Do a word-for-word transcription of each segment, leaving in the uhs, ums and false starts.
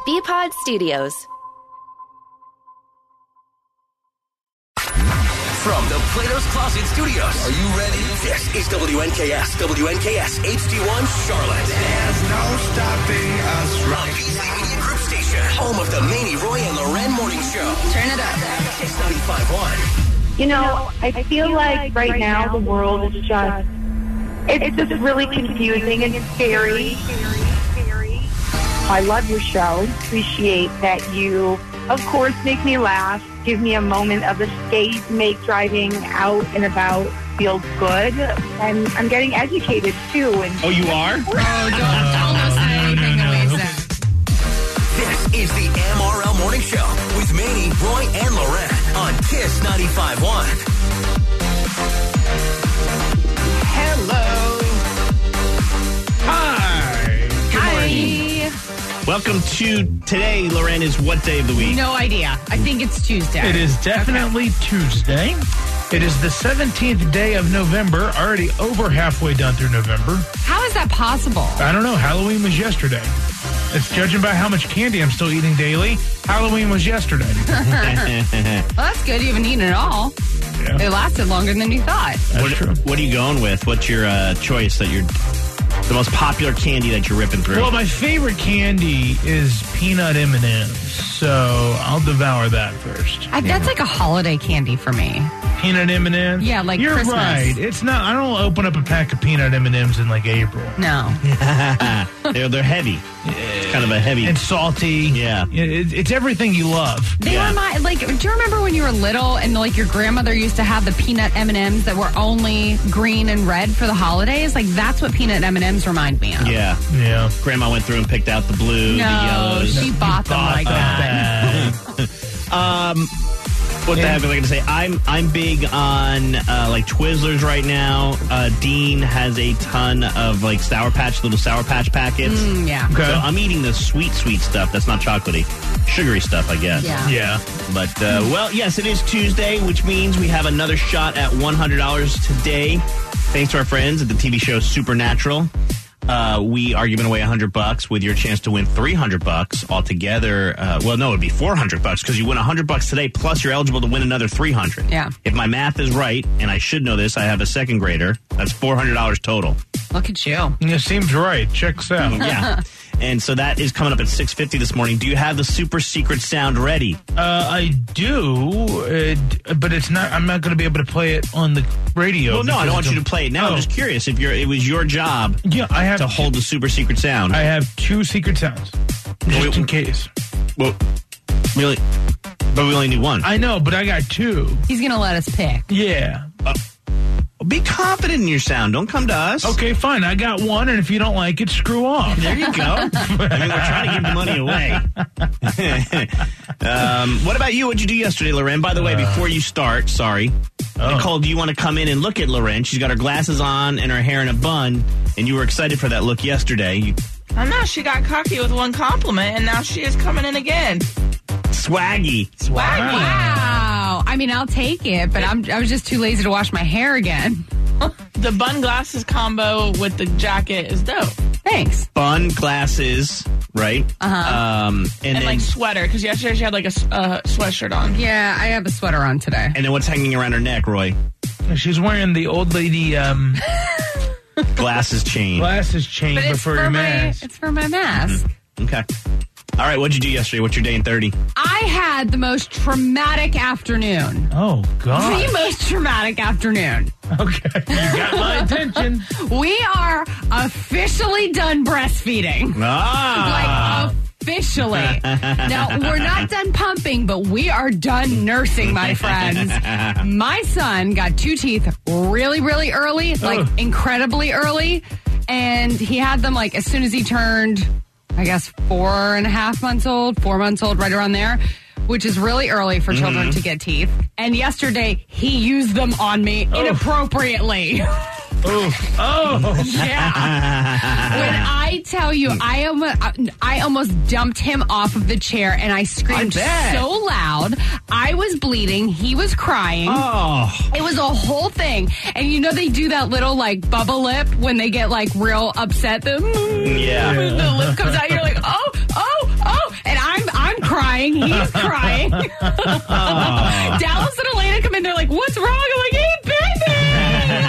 B-Pod Studios. From the Plato's Closet Studios. Are you ready? This is W N K S, W N K S H D one Charlotte. There's no stopping us right P C Media Group Station, home of the Manny, Roy, and Loren Morning Show. Turn it up. Kiss ninety-five point one. You know, I feel like right now the world is just, it's just really confusing and scary. I love your show. Appreciate that you, of course, make me laugh. Give me a moment of escape, make driving out and about feel good. And I'm getting educated, too. And oh, you are? Oh, don't, don't listen to anything that Wade said. This is the M R L Morning Show with Manny, Roy, and Loren on Kiss ninety-five point one. Hello. Hi. Good Hi. morning. Welcome to today, Loren, is what day of the week? No idea. I think it's Tuesday. It is definitely okay. Tuesday. It is the seventeenth day of November, already over halfway done through November. How is that possible? I don't know. Halloween was yesterday. It's judging by how much candy I'm still eating daily. Halloween was yesterday. Well, that's good. You haven't eaten it all. Yeah. It lasted longer than you thought. That's what, true. What are you going with? What's your uh, choice that you're... The most popular candy that you're ripping through? Well, my favorite candy is peanut M and M's, so I'll devour that first. I, that's like a holiday candy for me. Peanut M and M's? Yeah, like You're Christmas. right. It's not. I don't open up a pack of peanut M and M's in like April. No. they're they're heavy. It's kind of a heavy. And salty. Yeah. It, it's everything you love. They Yeah. remind, like, do you remember when you were little and like your grandmother used to have the peanut M and M's that were only green and red for the holidays? Like that's what peanut M and M's remind me of. Yeah. Yeah. Grandma went through and picked out the blue, the No, yellows. she bought them like that. um, what the heck was I going to say? I'm I'm big on uh, like Twizzlers right now. Uh, Dean has a ton of like Sour Patch, little Sour Patch packets. Mm, yeah. Okay. So I'm eating the sweet, sweet stuff. That's not chocolatey, sugary stuff, I guess. Yeah. Yeah. But, uh, well, yes, it is Tuesday, which means we have another shot at one hundred dollars today. Thanks to our friends at the T V show Supernatural. Uh, we are giving away one hundred bucks with your chance to win three hundred bucks altogether. Uh, well, no, it'd be four hundred bucks because you win one hundred bucks today, plus you're eligible to win another three hundred. Yeah. If my math is right, and I should know this, I have a second grader. That's four hundred dollars total. Look at you. It seems right. Checks out. Yeah. And so that is coming up at six fifty this morning. Do you have the super secret sound ready? Uh, I do, uh, but it's not. I'm not going to be able to play it on the radio. Well, no, I don't want you to play it now. Oh. I'm just curious if you're. It was your job Yeah, I have to hold the super secret sound. I have two secret sounds, just Wait, in case. Well, really, but we only need one. I know, but I got two. He's going to let us pick. Yeah. Be confident in your sound. Don't come to us. Okay, fine. I got one, and if you don't like it, screw off. There you go. I mean, we're trying to give the money away. um, what about you? What'd you do yesterday, Loren? By the way, before you start, sorry. Oh. Nicole, do you want to come in and look at Loren? She's got her glasses on and her hair in a bun, and you were excited for that look yesterday. You, I know, she got cocky with one compliment, and now she is coming in again. swaggy. Swaggy. Wow. I mean, I'll take it, but I'm, I was just too lazy to wash my hair again. The bun glasses combo with the jacket is dope. Thanks. Bun, glasses, right? Uh-huh. Um, and, And, then, like sweater, because yesterday she had like a s- uh, sweatshirt on. Yeah, I have a sweater on today. and then what's hanging around her neck, Roy? She's wearing the old lady um, Glasses chain. glasses chain But it's before for your my, mask. it's for my mask. Okay. All right, what'd you do yesterday? What's your day in thirty? I had the most traumatic afternoon. Oh, God. The most traumatic afternoon. Okay. You got my attention. We are officially done breastfeeding. Ah. Like, officially. Now, we're not done pumping, but we are done nursing, my friends. My son got two teeth really, really early, like Ugh. incredibly early. And he had them like as soon as he turned, I guess, four and a half months old, four months old, right around there, which is really early for children to get teeth. And yesterday, he used them on me inappropriately. Oh, oh. Yeah. When I tell you, I almost, I almost dumped him off of the chair and I screamed I bet. so loud. I was bleeding. He was crying. Oh. It was a whole thing. And you know they do that little like bubble lip when they get like real upset. The, Yeah. the lip comes out. You're like, oh, oh, oh. And was crying. Dallas and Elena come in. They're like, "What's wrong?" I'm like, "Hey, baby."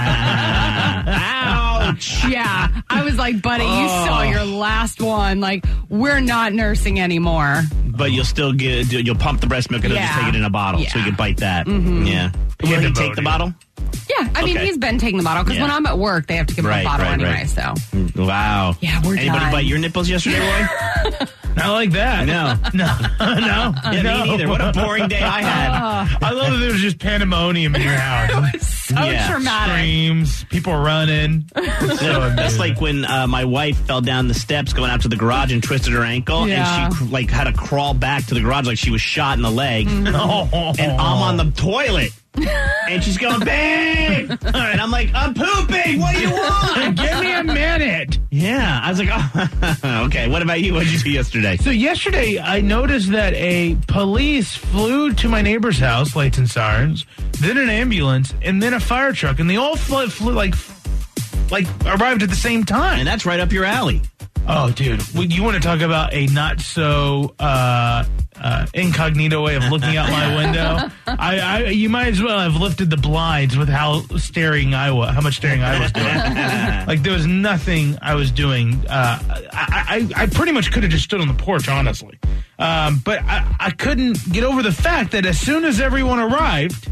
Ouch. Yeah, I was like, "Buddy, you saw your last one. Like, we're not nursing anymore." But you'll still get you'll pump the breast milk and Yeah. just take it in a bottle, so you Yeah. can bite that. Mm-hmm. Yeah. Will Yeah, he the take boat, the yeah. bottle? Yeah, I mean, Okay. he's been taking the bottle because Yeah. when I'm at work, they have to give him Right, a bottle right, anyway. right. So Wow. Yeah, we're Anybody done. bite your nipples yesterday, Roy? Not like that. No. No. no. Yeah, no. me neither. What a boring day I had. I love that there was just pandemonium in your house. so Yeah. traumatic. Screams, people running. So That's amusing. like when uh, my wife fell down the steps going out to the garage and twisted her ankle, Yeah. and she like had to crawl back to the garage like she was shot in the leg. Oh. And I'm on the toilet, and she's going, "Babe," and I'm like, "I'm pooping. What do you want?" Give me a minute. Yeah, I was like, "Oh, okay." What about you? What did you do yesterday? So yesterday, I noticed that a police flew to my neighbor's house, lights and sirens, then an ambulance, and then a fire truck, and they all flew, flew like, like arrived at the same time. And that's right up your alley. Oh, dude, well, you want to talk about a not so uh, uh, incognito way of looking out my window? I, I, you might as well have lifted the blinds with how staring I was, how much staring I was doing. Like there was nothing I was doing. Uh, I, I, I pretty much could have just stood on the porch, honestly. Um, but I, I couldn't get over the fact that as soon as everyone arrived,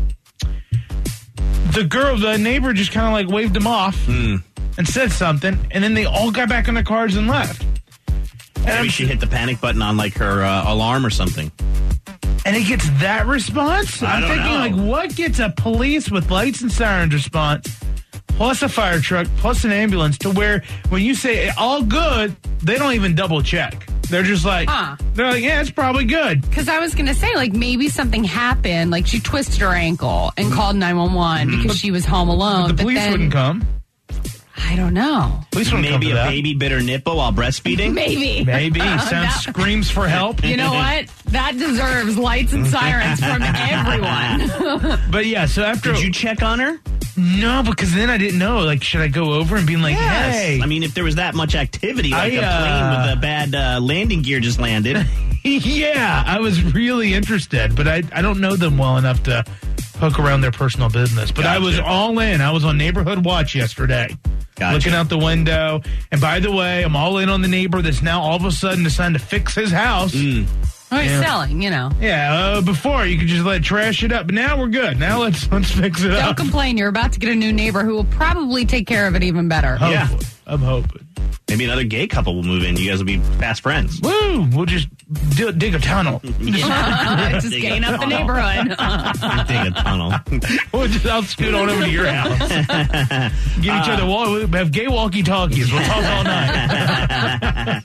the girl, the neighbor, just kind of like waved them off. Mm. And said something, and then they all got back in their cars and left. And, Maybe I'm- she hit the panic button on like her uh, alarm or something. and it gets that response? I I'm don't thinking, know. like, what gets a police with lights and sirens response, plus a fire truck, plus an ambulance, to where when you say all good, they don't even double check. They're just like, Huh. they're like, yeah, it's probably good. Because I was going to say, like, maybe something happened. Like, she twisted her ankle and called nine one one because she was home alone. The but police then, wouldn't come. I don't know. Police wouldn't come Maybe for a that. baby bit her nipple while breastfeeding. Maybe. Maybe. Sounds That- screams for help. You know what? That deserves lights and sirens from everyone. But yeah, so after. Did you check on her? No, because then I didn't know. Like, should I go over and be like, hey. I mean, if there was that much activity, like I, a uh, plane with a bad uh, landing gear just landed. Yeah, I was really interested, but I, I don't know them well enough to hook around their personal business. But I Gotcha. was all in. I was on Neighborhood Watch yesterday, Gotcha. looking out the window. And by the way, I'm all in on the neighbor that's now all of a sudden deciding to fix his house. Mm. Oh, he's Yeah. selling, you know. Yeah, uh, before you could just let it trash it up, but now we're good. Now let's let's fix it Don't up. complain. You're about to get a new neighbor who will probably take care of it even better. Yeah. Hopefully. I'm hoping. Maybe another gay couple will move in. You guys will be fast friends. Woo! We'll just d- dig a tunnel. Just Dig gain a up the tunnel. neighborhood. Dig a tunnel. We'll just, I'll scoot on over to your house. Give each other wall. We'll have gay walkie talkies. We'll talk all night.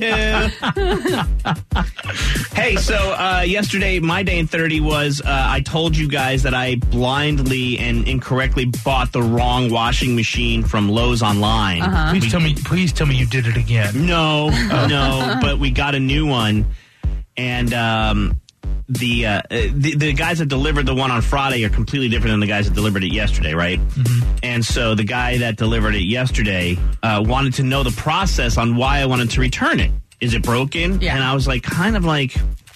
Yeah. Hey, so uh, yesterday, my day in thirty was uh, I told you guys that I blindly and incorrectly bought the wrong washing machine from Lowe's online. Uh-huh. Please tell me. Please tell me you did it again. No, no, but we got a new one, and um, the, uh, the the guys that delivered the one on Friday are completely different than the guys that delivered it yesterday, right? Mm-hmm. And so the guy that delivered it yesterday uh, wanted to know the process on why I wanted to return it. Is it broken? Yeah. And I was like, kind of like,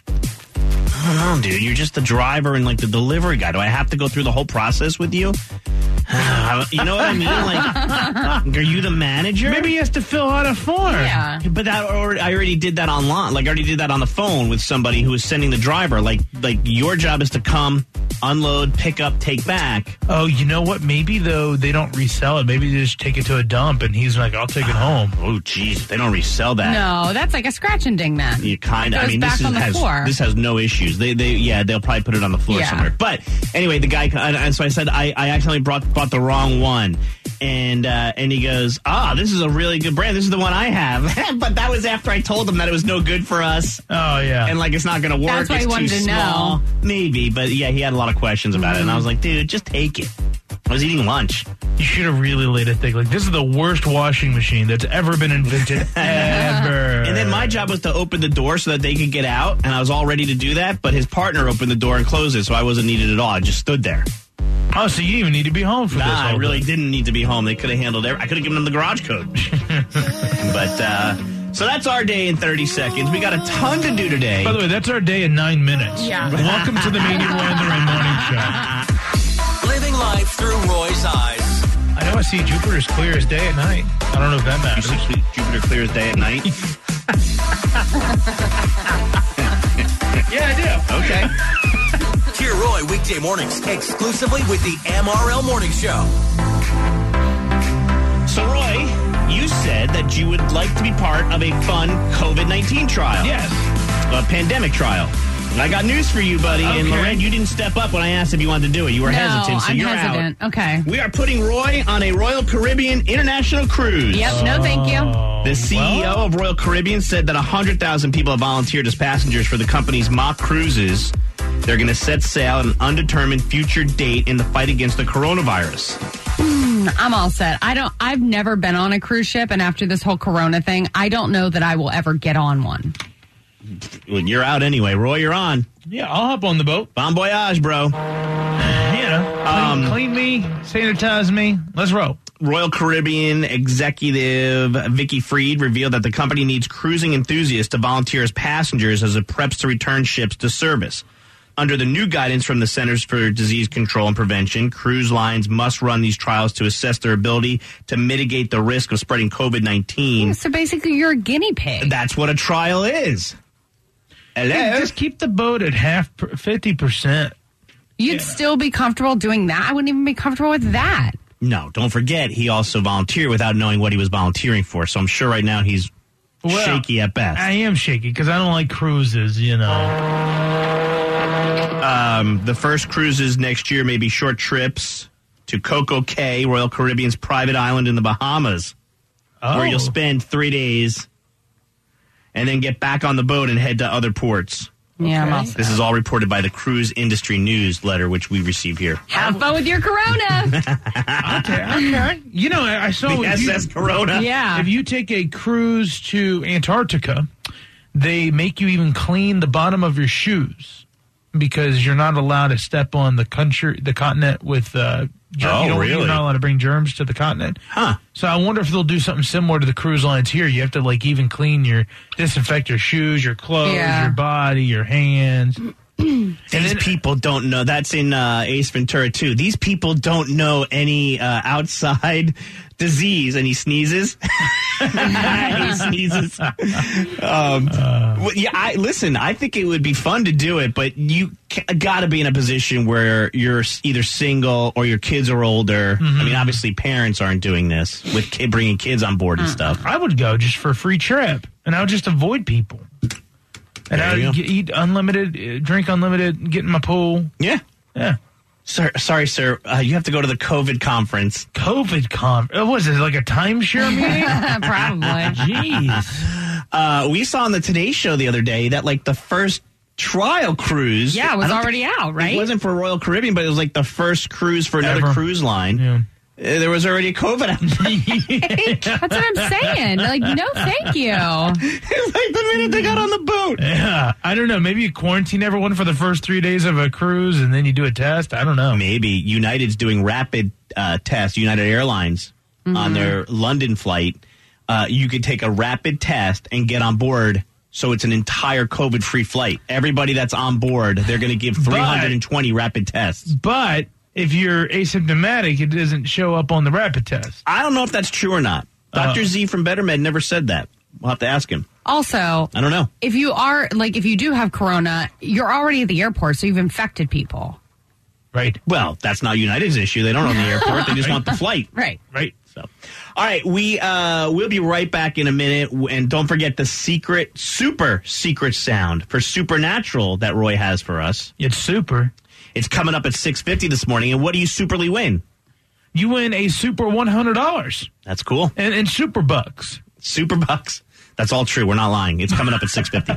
I don't know, dude. You're just the driver and like the delivery guy. Do I have to go through the whole process with you? You know what I mean? Like, are you the manager? Maybe he has to fill out a form. Yeah. But that already, I already did that online. Like I already did that on the phone with somebody who was sending the driver. Like, like your job is to come, unload, pick up, take back. Oh, you know what? Maybe though they don't resell it. Maybe they just take it to a dump, and he's like, "I'll take it home." Oh, geez, they don't resell that. No, that's like a scratch and ding then. You kind of. It I goes mean, back this is, on the has floor. this has no issues. They, they, yeah, they'll probably put it on the floor Yeah. somewhere. But anyway, the guy, and, and so I said I, I accidentally brought bought the wrong one, and uh, and he goes, ah, this is a really good brand. This is the one I have. But that was after I told him that it was no good for us. Oh yeah. And like it's not going to work. That's why it's he wanted too to small. know. Maybe, but yeah, he had a lot of questions about it, and I was like, dude, just take it. I was eating lunch. You should have really laid it thick. Like, this is the worst washing machine that's ever been invented, ever. And then my job was to open the door so that they could get out, and I was all ready to do that, but his partner opened the door and closed it, so I wasn't needed at all. I just stood there. Oh, so you didn't even need to be home for Nah, this. I whole really thing. didn't need to be home. They could have handled it. I could have given them the garage code. But uh, So that's our day in thirty seconds. We got a ton to do today. By the way, that's our day in nine minutes. Yeah. Welcome to the Manny Roy and Lorraine Morning Show. Living life through Roy's eyes. I know I see Jupiter's clear as day at night. I don't know if that You matters. see Jupiter clear as day at night? Yeah, I do. Okay. Hear Roy weekday mornings exclusively with the M R L Morning Show. So, Roy, you said that you would like to be part of a fun COVID nineteen trial. Yes. A pandemic trial. And I got news for you, buddy. And Okay. Lorraine, you didn't step up when I asked if you wanted to do it. You were No, hesitant, so I'm you're hesitant. out. Okay. We are putting Roy on a Royal Caribbean International cruise. Yep. No, thank you. The C E O Well, of Royal Caribbean said that one hundred thousand people have volunteered as passengers for the company's mock cruises. They're going to set sail at an undetermined future date in the fight against the coronavirus. I'm all set. I don't. I've never been on a cruise ship, and after this whole Corona thing, I don't know that I will ever get on one. Well, you're out anyway. Roy, you're on. yeah, I'll hop on the boat. Bon voyage, bro. You know, clean, Um, clean me, sanitize me. Let's roll. Royal Caribbean executive Vicky Freed revealed that the company needs cruising enthusiasts to volunteer as passengers as it preps to return ships to service. Under the new guidance from the Centers for Disease Control and Prevention, cruise lines must run these trials to assess their ability to mitigate the risk of spreading COVID nineteen. So basically, you're a guinea pig. That's what a trial is. Hello? Hey, just keep the boat at half, fifty percent. You'd Yeah. still be comfortable doing that. I wouldn't even be comfortable with that. No, don't forget, he also volunteered without knowing what he was volunteering for. So I'm sure right now he's Well, shaky at best. I am shaky because I don't like cruises, you know. Um, the first cruises next year may be short trips to Coco Cay, Royal Caribbean's private island in the Bahamas, Oh. where you'll spend three days and then get back on the boat and head to other ports. Yeah, I'm Okay. all set. This is all reported by the Cruise Industry Newsletter, which we receive here. Have fun with your Corona. Okay, okay. You know, I I saw The if you- S S Corona. Yeah. If you take a cruise to Antarctica, they make you even clean the bottom of your shoes because you're not allowed to step on the country, the continent with. Uh, germ- Oh, you know, really? You're not allowed to bring germs to the continent. Huh. So I wonder if they'll do something similar to the cruise lines here. You have to like even clean your, disinfect your shoes, your clothes, Yeah. your body, your hands. These then- people don't know. That's in uh, Ace Ventura, too. These people don't know any uh, outside disease. And he sneezes. he sneezes. Um, well, yeah, I, listen, I think it would be fun to do it, but you got to be in a position where you're s- either single or your kids are older. I mean, obviously, parents aren't doing this with kid, bringing kids on board and stuff. I would go just for a free trip, and I would just avoid people. And There I you would go. get, eat unlimited, uh, drink unlimited, get in my pool. Yeah. Yeah. Sir, sorry, sir. Uh, you have to go to the COVID conference. COVID conf. Uh, what is it, like a timeshare meeting? Probably. Jeez. Uh, we saw on the Today Show the other day that, like, the first trial cruise. Yeah, it was I don't already think- out, right? It wasn't for Royal Caribbean, but it was like the first cruise for another Ever. cruise line. Yeah. Uh, there was already a COVID outbreak. That's what I'm saying. Like, no, thank you. It's like the minute they got on the boat. Yeah. I don't know. Maybe you quarantine everyone for the first three days of a cruise and then you do a test. I don't know. Maybe United's doing rapid uh, tests, United Airlines, on their London flight. Uh, you could take a rapid test and get on board. So it's an entire COVID-free flight. Everybody that's on board, they're going to give three hundred twenty rapid tests. But if you're asymptomatic, it doesn't show up on the rapid test. I don't know if that's true or not. Doctor Oh. Z from BetterMed never said that. We'll have to ask him. Also, I don't know. if you are, like, if you do have Corona, you're already at the airport, so you've infected people. Right. Well, that's not United's issue. They don't own the airport. They just want the flight. Right. Right. So, all right, we uh, we'll be right back in a minute, and don't forget the secret, super secret sound for Supernatural that Roy has for us. It's super. It's coming up at six fifty this morning, and what do you superly win? You win a super one hundred dollars That's cool. and, and super bucks. Super bucks. That's all true. We're not lying. It's coming up at six fifty.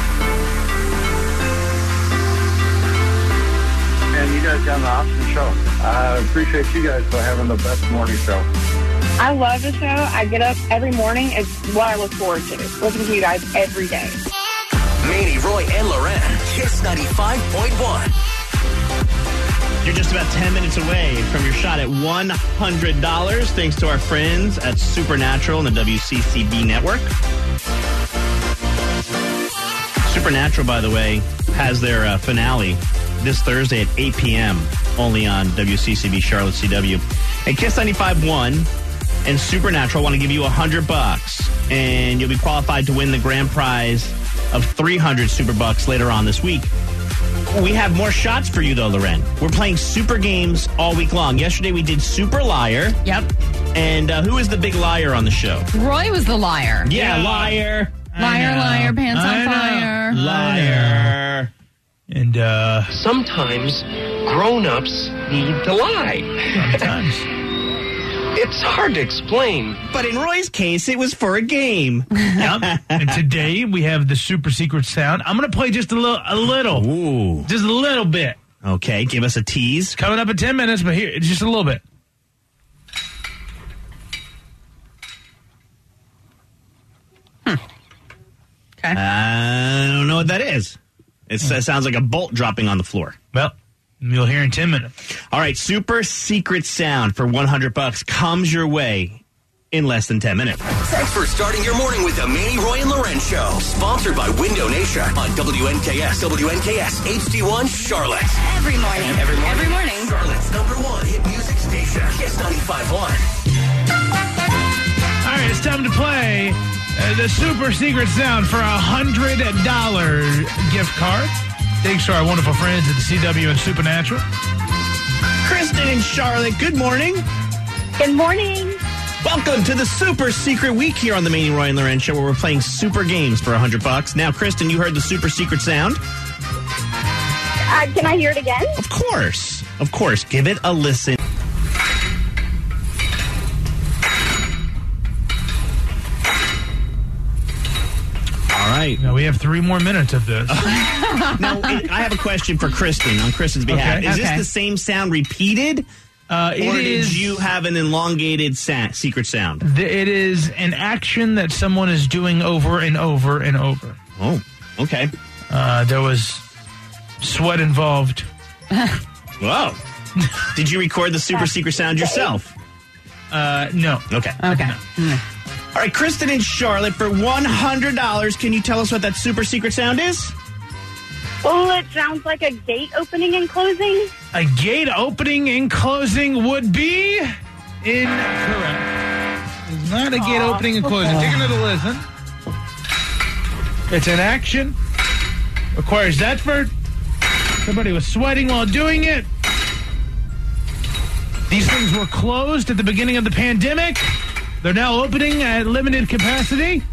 And you guys got an awesome show. I appreciate you guys for having the best morning show. I love the show. I get up every morning. It's what I look forward to. Listening to you guys every day. Manny, Roy, and Loren. Kiss ninety-five point one. You're just about ten minutes away from your shot at one hundred dollars, thanks to our friends at Supernatural and the W C C B network. Supernatural, by the way, has their uh, finale this Thursday at eight p.m. only on W C C B Charlotte C W. And Kiss ninety-five point one and Supernatural want to give you one hundred bucks, and you'll be qualified to win the grand prize of three hundred super bucks later on this week. We have more shots for you, though, Loren. We're playing super games all week long. Yesterday, we did Super Liar. Yep. And uh, who is the big liar on the show? Roy was the liar. Yeah, yeah. liar. Liar, liar, pants on fire. Liar. And, uh... sometimes grown-ups need to lie. Sometimes. It's hard to explain. But in Roy's case, it was for a game. Yep. And today, we have the super secret sound. I'm going to play just a little, a little. Ooh. Just a little bit. Okay, give us a tease. Coming up in ten minutes, but here, it's just a little bit. Hmm. Okay. I don't know what that is. It sounds like a bolt dropping on the floor. Well, you'll hear in ten minutes. All right, super secret sound for one hundred bucks comes your way in less than ten minutes. Thanks for starting your morning with the Manny, Roy, and Loren Show. Sponsored by Window Nation on W N K S, W N K S, H D one, Charlotte. Every morning. Every morning. Every morning. Charlotte's number one hit music station, Kiss ninety-five point one. All right, it's time to play uh, the super secret sound for a one hundred dollars gift card. Thanks to our wonderful friends at the C W and Supernatural. Kristen and Charlotte, good morning. Good morning. Welcome to the super secret week here on the Manny, Roy, and Loren Show, where we're playing super games for one hundred bucks. Now, Kristen, you heard the super secret sound? Uh, can I hear it again? Of course. Of course. Give it a listen. All right. Now, we have three more minutes of this. Now, I have a question for Kristen on Kristen's behalf. Okay. Is Okay. this the same sound repeated? Uh, it or is, did you have an elongated sa- secret sound? th- it is an action that someone is doing over and over and over. Oh, okay. Uh, there was sweat involved. Whoa. Did you record the super secret sound yourself? Uh, no. Okay. Okay. All right, Kristen and Charlotte, for one hundred dollars, can you tell us what that super secret sound is? Oh, it sounds like a gate opening and closing. A gate opening and closing would be incorrect. It's not a gate opening and closing. Take another listen. It's an action. Requires effort. Somebody was sweating while doing it. These things were closed at the beginning of the pandemic. They're now opening at limited capacity.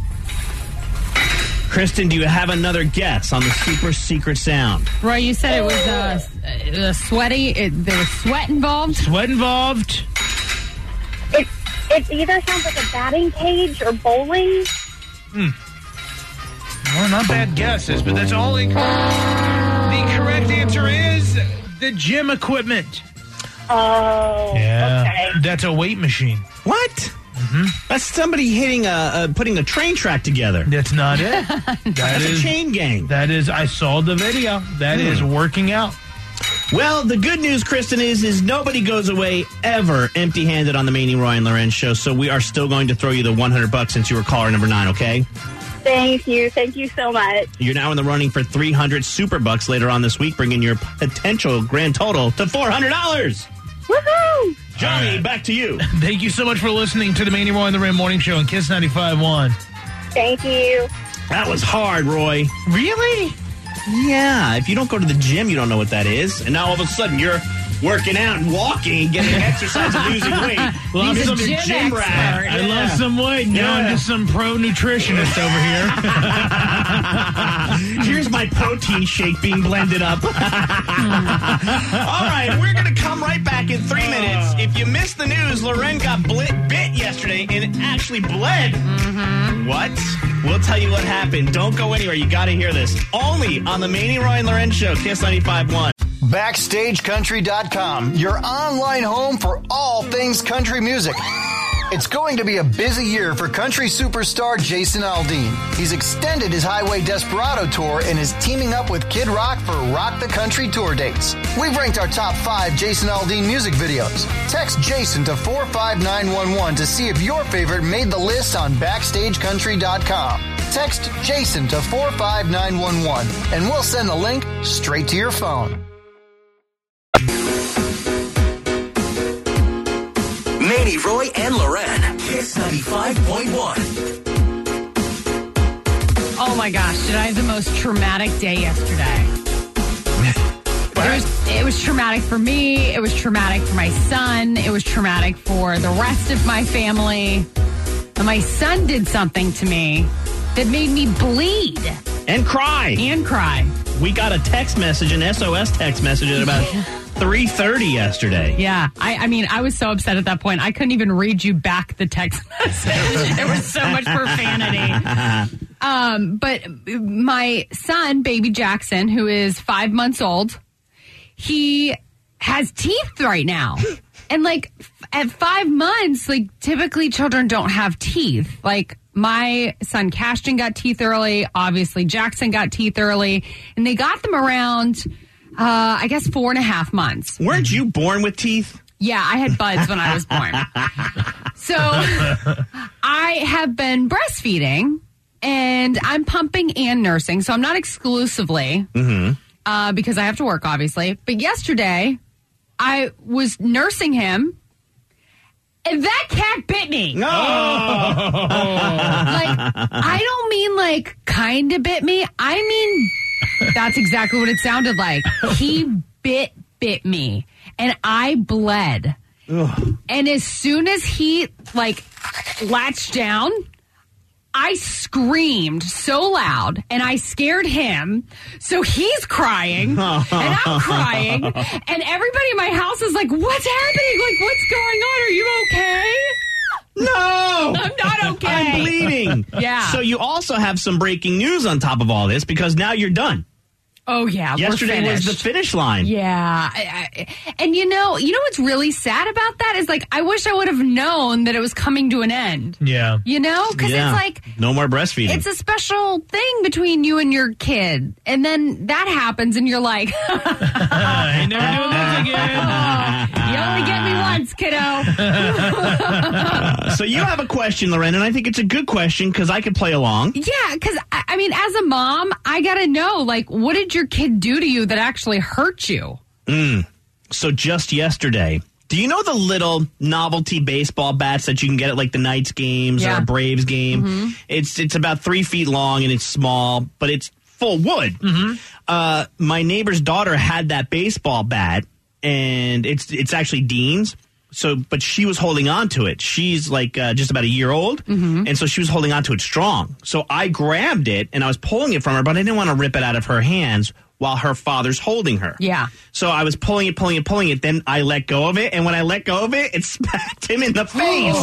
Kristen, do you have another guess on the super secret sound? Roy, you said it was uh, uh, sweaty. It, there was sweat involved. Sweat involved. It it either sounds like a batting cage or bowling. Well, not bad guesses, but that's all incorrect. The correct answer is the gym equipment. Oh, okay. That's a weight machine. What? Mm-hmm. That's somebody hitting a, uh, putting a train track together. That's not it. That That's is a chain gang. That is, I saw the video. That Hmm. is working out. Well, the good news, Kristen, is is nobody goes away ever empty-handed on the Manny, Roy, and Loren Show, so we are still going to throw you the one hundred bucks since you were caller number nine, okay? Thank you. Thank you so much. You're now in the running for three hundred super bucks later on this week, bringing your potential grand total to four hundred dollars. Woohoo! Johnny, All right. back to you. Thank you so much for listening to the Manny, Roy, and Loren Morning Show on Kiss ninety-five point one. Thank you. That was hard, Roy. Really? Yeah, if you don't go to the gym, you don't know what that is. And now all of a sudden you're working out and walking, getting exercise and losing weight. Love He's a some gym gym expert. rat. I love some weight. Now I'm Yeah. just some pro nutritionist over here. Here's my protein shake being blended up. All right, we're going to come right back in three minutes. If you missed the news, Loren got blit, bit yesterday and it actually bled. Mm-hmm. What? We'll tell you what happened. Don't go anywhere. You got to hear this. Only on the Manny, Roy, and Loren Show, Kiss ninety-five point one. Backstage Country dot com, your online home for all things country music. It's going to be a busy year for country superstar Jason Aldean. He's extended his Highway Desperado tour and is teaming up with Kid Rock for Rock the Country tour dates. We've ranked our top five Jason Aldean music videos. Text Jason to four five nine one one to see if your favorite made the list on Backstage Country dot com. text Jason to four five nine one one, and we'll send the link straight to your phone. Manny, Roy, and Loren. Kiss ninety-five point one. Oh my gosh, did I have the most traumatic day yesterday? It was, it was traumatic for me. It was traumatic for my son. It was traumatic for the rest of my family. And my son did something to me that made me bleed. And cry. And cry. We got a text message, an S O S text message at about three thirty yesterday. Yeah. I, I mean, I was so upset at that point. I couldn't even read you back the text message. There was so much profanity. Um, but my son, baby Jackson, who is five months old, he has teeth right now. And like at five months, like typically children don't have teeth. Like my son Cashton got teeth early. Obviously Jackson got teeth early, and they got them around, uh, I guess four and a half months. Weren't you born with teeth? Yeah, I had buds when I was born. So I have been breastfeeding, and I'm pumping and nursing. So I'm not exclusively, Mm-hmm. uh, because I have to work, obviously. But yesterday, I was nursing him, and that cat bit me. No. Like, I don't mean like kind of bit me. I mean, that's exactly what it sounded like. He bit, bit me, and I bled. Ugh. And as soon as he like latched down, I screamed so loud, and I scared him. So he's crying, and I'm crying, and everybody in my house is like, "What's happening? Like, what's going on? Are you okay?" No! I'm not okay. I'm bleeding. Yeah. So you also have some breaking news on top of all this, because now you're done. Oh, yeah. Yesterday we're was the finished. finish line. Yeah. I, I, and you know, you know what's really sad about that is like, I wish I would have known that it was coming to an end. Yeah. You know? Because Yeah. it's like, No more breastfeeding. it's a special thing between you and your kid. And then that happens and you're like, I ain't never doing this again. you only get me once, kiddo. So you have a question, Loren, and I think it's a good question because I could play along. Yeah, because, I, I mean, as a mom, I got to know, like, what did your kid do to you that actually hurt you? Mm. So just yesterday, do you know the little novelty baseball bats that you can get at like the Knights games Yeah. or a Braves game? Mm-hmm. It's it's about three feet long and it's small, but it's full wood. Mm-hmm. Uh, my neighbor's daughter had that baseball bat, and it's it's actually Dean's. So, but she was holding on to it. She's like uh, just about a year old, Mm-hmm. and so she was holding on to it strong. So I grabbed it and I was pulling it from her, but I didn't want to rip it out of her hands while her father's holding her. Yeah. So I was pulling it, pulling it, pulling it. Then I let go of it, and when I let go of it, it smacked him in the face.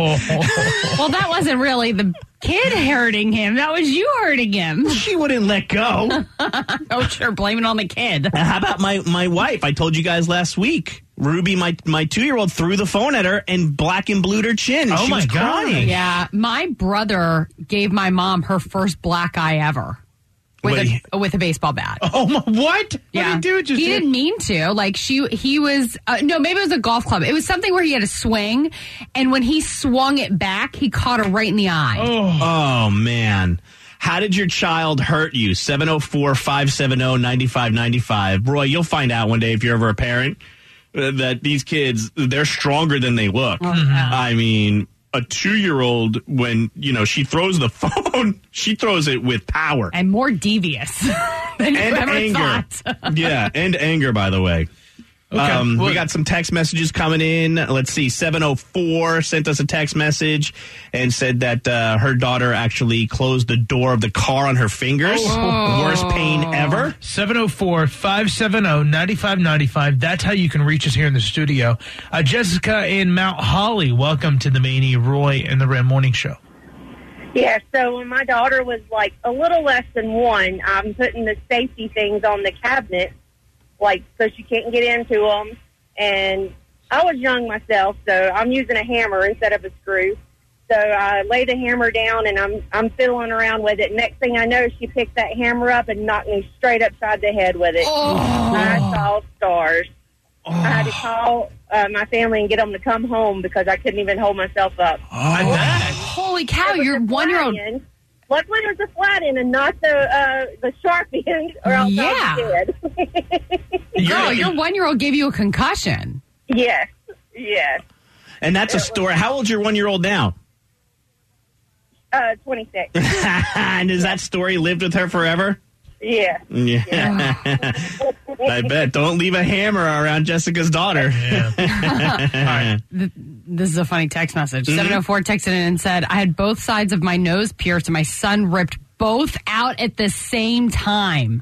Well, that wasn't really the kid hurting him. That was you hurting him. She wouldn't let go. Oh, sure. Blame it on the kid. How about my, my wife? I told you guys last week. Ruby, my my two-year-old, threw the phone at her and black and blued her chin. Oh, she my was God. crying. Yeah. My brother gave my mom her first black eye ever. With Wait. a with a baseball bat. Oh, my, what? Yeah, What did he do? Just he didn't mean to. Like she, he was uh, no, maybe it was a golf club. It was something where he had a swing, and when he swung it back, he caught her right in the eye. Oh. Oh, man. How did your child hurt you? seven oh four, five seven oh, nine five nine five. Roy, you'll find out one day if you're ever a parent uh, that these kids, they're stronger than they look. Oh, yeah. I mean, a two-year-old, when, you know, she throws the phone, she throws it with power. And more devious than you And ever anger. thought. Yeah, and anger, by the way. Okay. Um, Well- we got some text messages coming in. Let's see. seven oh four sent us a text message and said that uh, her daughter actually closed the door of the car on her fingers. Oh. Worst pain ever. seven oh four, five seven oh, nine five nine five. That's how you can reach us here in the studio. Uh, Jessica in Mount Holly, welcome to the Manny, Roy, and the Ram Morning Show. Yeah, so when my daughter was like a little less than one, I'm putting the safety things on the cabinet, like so she can't get into them. And I was young myself, so I'm using a hammer instead of a screw. So I lay the hammer down, and I'm I'm fiddling around with it. Next thing I know, she picked that hammer up and knocked me straight upside the head with it. Oh. I saw stars. I had to call uh, my family and get them to come home because I couldn't even hold myself up. I bet. Holy cow! It was Your a one-year-old. lion. Luckily, it was a flat end and not the uh, the sharp end, or else Yeah. I was dead. Girl, your one-year-old gave you a concussion. Yes, yes. And that's a story. How old's your one-year-old now? Uh, twenty-six. And has that story lived with her forever? Yeah. Yeah. I bet. Don't leave a hammer around Jessica's daughter. Yeah. All right. Th- This is a funny text message. Mhm. seven oh four texted in and said, I had both sides of my nose pierced and my son ripped both out at the same time.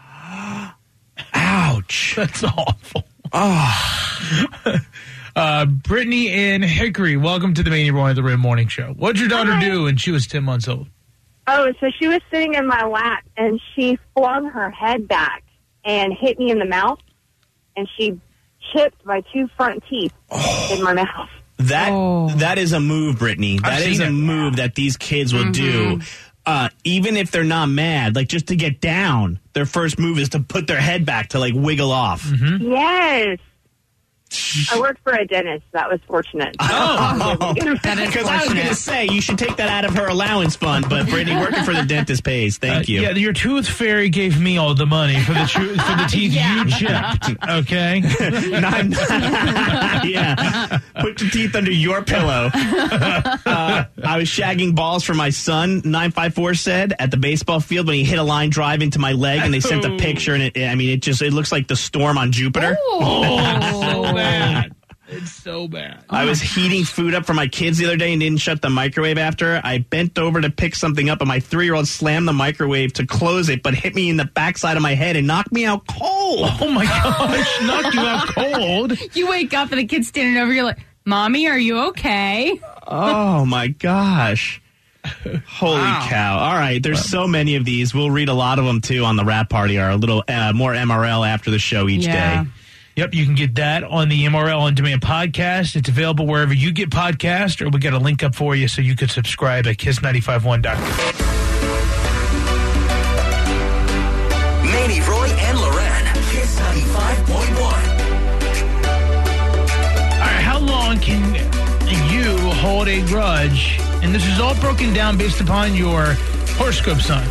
Ouch. That's awful. Oh. uh, Brittany in Hickory, welcome to the Manny Roy of the Red Morning Show. What'd your daughter Hi. do when she was ten months old? Oh, so she was sitting in my lap, and she flung her head back and hit me in the mouth, and she chipped my two front teeth in my mouth. That that is a move, Brittany. That I've is seen a it. move that these kids will do. Uh, even if they're not mad, like just to get down, their first move is to put their head back to like wiggle off. Yes. I worked for a dentist. That was fortunate. Oh, That is because I was going to fortunate. say you should take that out of her allowance fund, but Brittany, working for the dentist pays. Thank Uh, you. Yeah, your tooth fairy gave me all the money for the tru- for the teeth Yeah. you chipped. Okay. Nine- yeah. Put your teeth under your pillow. Uh, I was shagging balls for my son, nine five four said, at the baseball field when he hit a line drive into my leg, and they sent a picture, and it, I mean, it just, it looks like the storm on Jupiter. Oh, so bad. It's so bad. I was heating food up for my kids the other day and didn't shut the microwave after. I bent over to pick something up, and my three-year-old slammed the microwave to close it, but hit me in the backside of my head and knocked me out cold. Oh, my gosh. Knocked you out cold. You wake up and the kid's standing over you like, Mommy, are you okay? Oh, my gosh. Holy Wow. cow. All right, there's so many of these. We'll read a lot of them, too, on the Rap Party, or a little uh, more M R L after the show each Yeah. day. Yep, you can get that on the M R L On Demand podcast. It's available wherever you get podcasts, or we got a link up for you so you could subscribe at kiss nine five one dot com. Manny, Roy, and Loren. Kiss ninety-five point one. All right, how long can you hold a grudge? And this is all broken down based upon your horoscope sign.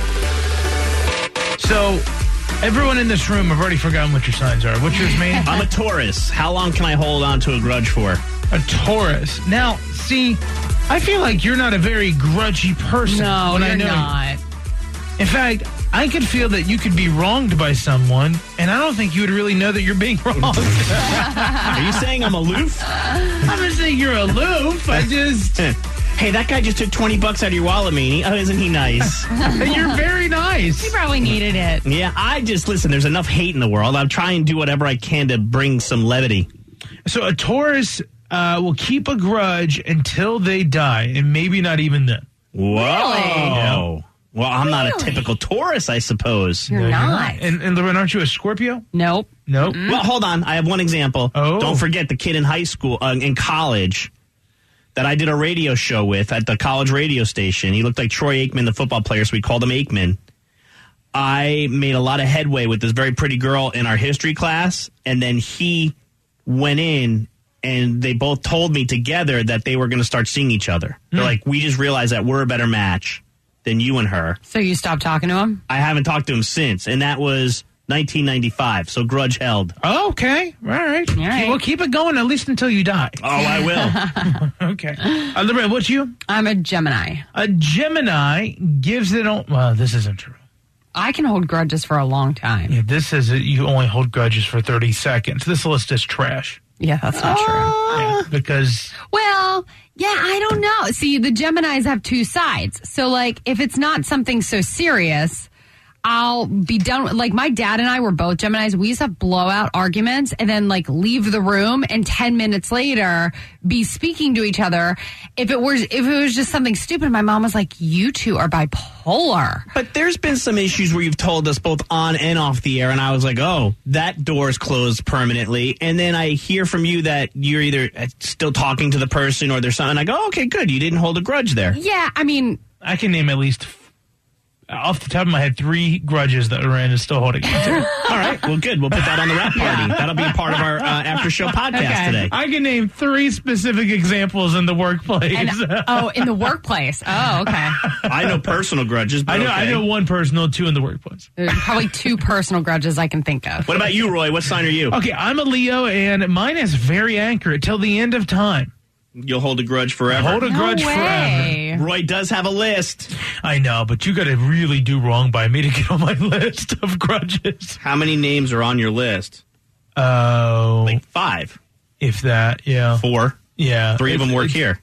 So, everyone in this room, I've already forgotten what your signs are. What's yours, man? I'm a Taurus. How long can I hold on to a grudge for? A Taurus. Now, see, I feel like you're not a very grudgy person. No, when you're I know you. not. In fact, I could feel that you could be wronged by someone, and I don't think you would really know that you're being wronged. Are you saying I'm aloof? I'm not saying you're aloof. I just... Hey, that guy just took twenty bucks out of your wallet, Manny. Oh, isn't he nice? You're very nice. He probably needed it. Yeah, I just, listen, there's enough hate in the world. I'm trying to do whatever I can to bring some levity. So a Taurus uh, will keep a grudge until they die, and maybe not even then. Whoa. Really? Well, I'm not a Really? typical Taurus, I suppose. You're No, not. And, and Lorraine, aren't you a Scorpio? Nope. Nope. Well, hold on. I have one example. Oh. Don't forget the kid in high school, uh, in college, that I did a radio show with at the college radio station. He looked like Troy Aikman, the football player, so we called him Aikman. I made a lot of headway with this very pretty girl in our history class, and then he went in, and they both told me together that they were going to start seeing each other. They're Hmm. like, we just realized that we're a better match than you and her. So you stopped talking to him? I haven't talked to him since, and that was nineteen ninety-five, so grudge held. Oh, okay. All right. All right. Well, keep it going at least until you die. Oh, I will. Okay. Uh, Lorraine, what's you? I'm a Gemini. A Gemini gives it... On, well, this isn't true. I can hold grudges for a long time. Yeah, this says that you only hold grudges for thirty seconds. This list is trash. Yeah, that's not true. Yeah, because... Well, yeah, I don't know. See, the Geminis have two sides. So, like, if it's not something so serious, I'll be done. with- Like, my dad and I were both Geminis. We used to have blowout arguments and then, like, leave the room and ten minutes later be speaking to each other. If it was, if it was just something stupid, my mom was like, you two are bipolar. But there's been some issues where you've told us both on and off the air, and I was like, oh, that door's closed permanently. And then I hear from you that you're either still talking to the person or there's something. I go, oh, okay, good. You didn't hold a grudge there. Yeah, I mean, I can name at least off the top of my head, three grudges that Loren is still holding on to. All right. Well, good. We'll put that on the rap party. Yeah. That'll be a part of our uh, after show podcast Okay. today. I can name three specific examples in the workplace. And, oh, in the workplace. Oh, okay. I know personal grudges, but I know. okay. I know one personal, two in the workplace. There's probably two personal grudges I can think of. What about you, Roy? What sign are you? Okay, I'm a Leo, and mine is very accurate till the end of time. You'll hold a grudge forever. Hold a No grudge way. forever. Roy does have a list. I know, but you got to really do wrong by me to get on my list of grudges. How many names are on your list? Oh, Like five. if that, yeah, Four. yeah. Three of them work here.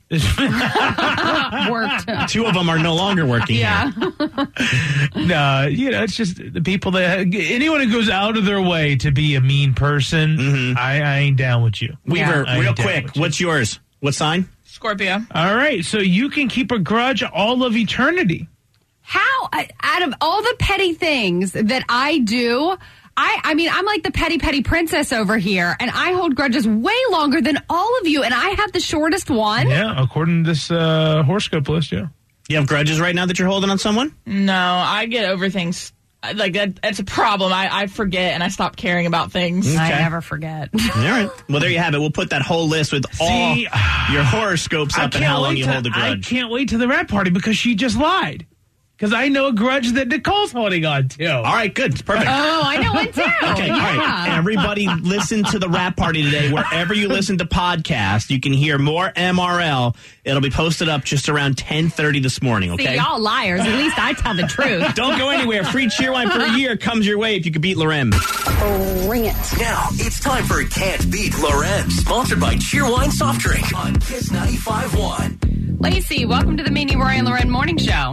Worked. Two of them are no longer working Yeah. here. No, you know, it's just the people that anyone who goes out of their way to be a mean person. Mm-hmm. I, I ain't down with you. Weaver, I ain't real down quick, with you. what's yours? What sign? Scorpio. All right, so you can keep a grudge all of eternity. How, uh, out of all the petty things that I do, I, I mean, I'm like the petty, petty princess over here, and I hold grudges way longer than all of you, and I have the shortest one. Yeah, according to this uh, horoscope list, yeah. You have grudges right now that you're holding on someone? No, I get over things. Like, that, that's a problem. I, I forget and I stop caring about things. I Okay. never forget. All right. Well, there you have it. We'll put that whole list with all See, your horoscopes I up and how long wait you to, hold a I grudge. can't wait to the rap party because she just lied. Because I know a grudge that Nicole's holding on to. All right, good. It's perfect. Oh, I know one too. Okay, yeah. all right. Everybody listen to the rap party today. Wherever you listen to podcasts, you can hear more M R L. It'll be posted up just around ten thirty this morning, okay? See, y'all liars. At least I tell the truth. Don't go anywhere. Free Cheerwine for a year comes your way if you can beat Lorem. Bring it. Now it's time for Can't Beat Lorem, sponsored by Cheerwine Soft Drink on Kiss ninety-five point one. Lacey, welcome to the Mandy, Roy, and Loren Morning Show.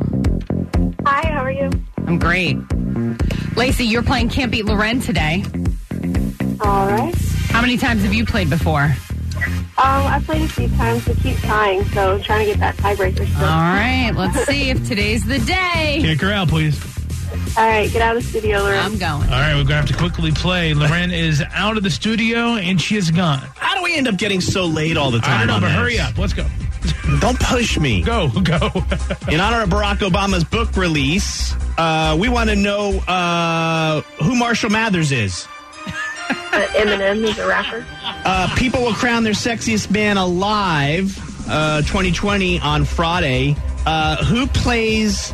Hi, how are you? I'm great. Lacey, you're playing Can't Beat Loren today. All right. How many times have you played before? Um, I played a few times to keep tying, so trying to get that tiebreaker still. All right, let's see if today's the day. Kick her out, please. All right, get out of the studio, Loren. I'm going. All right, we're going to have to quickly play. Loren is out of the studio, and she is gone. How do we end up getting so late all the time? I don't know, on but this? hurry up. Let's go. Don't push me. Go, go. In honor of Barack Obama's book release, uh, we want to know uh, who Marshall Mathers is. Uh, Eminem, he's a rapper. Uh, people will crown their sexiest man alive uh, twenty twenty on Friday. Uh, who plays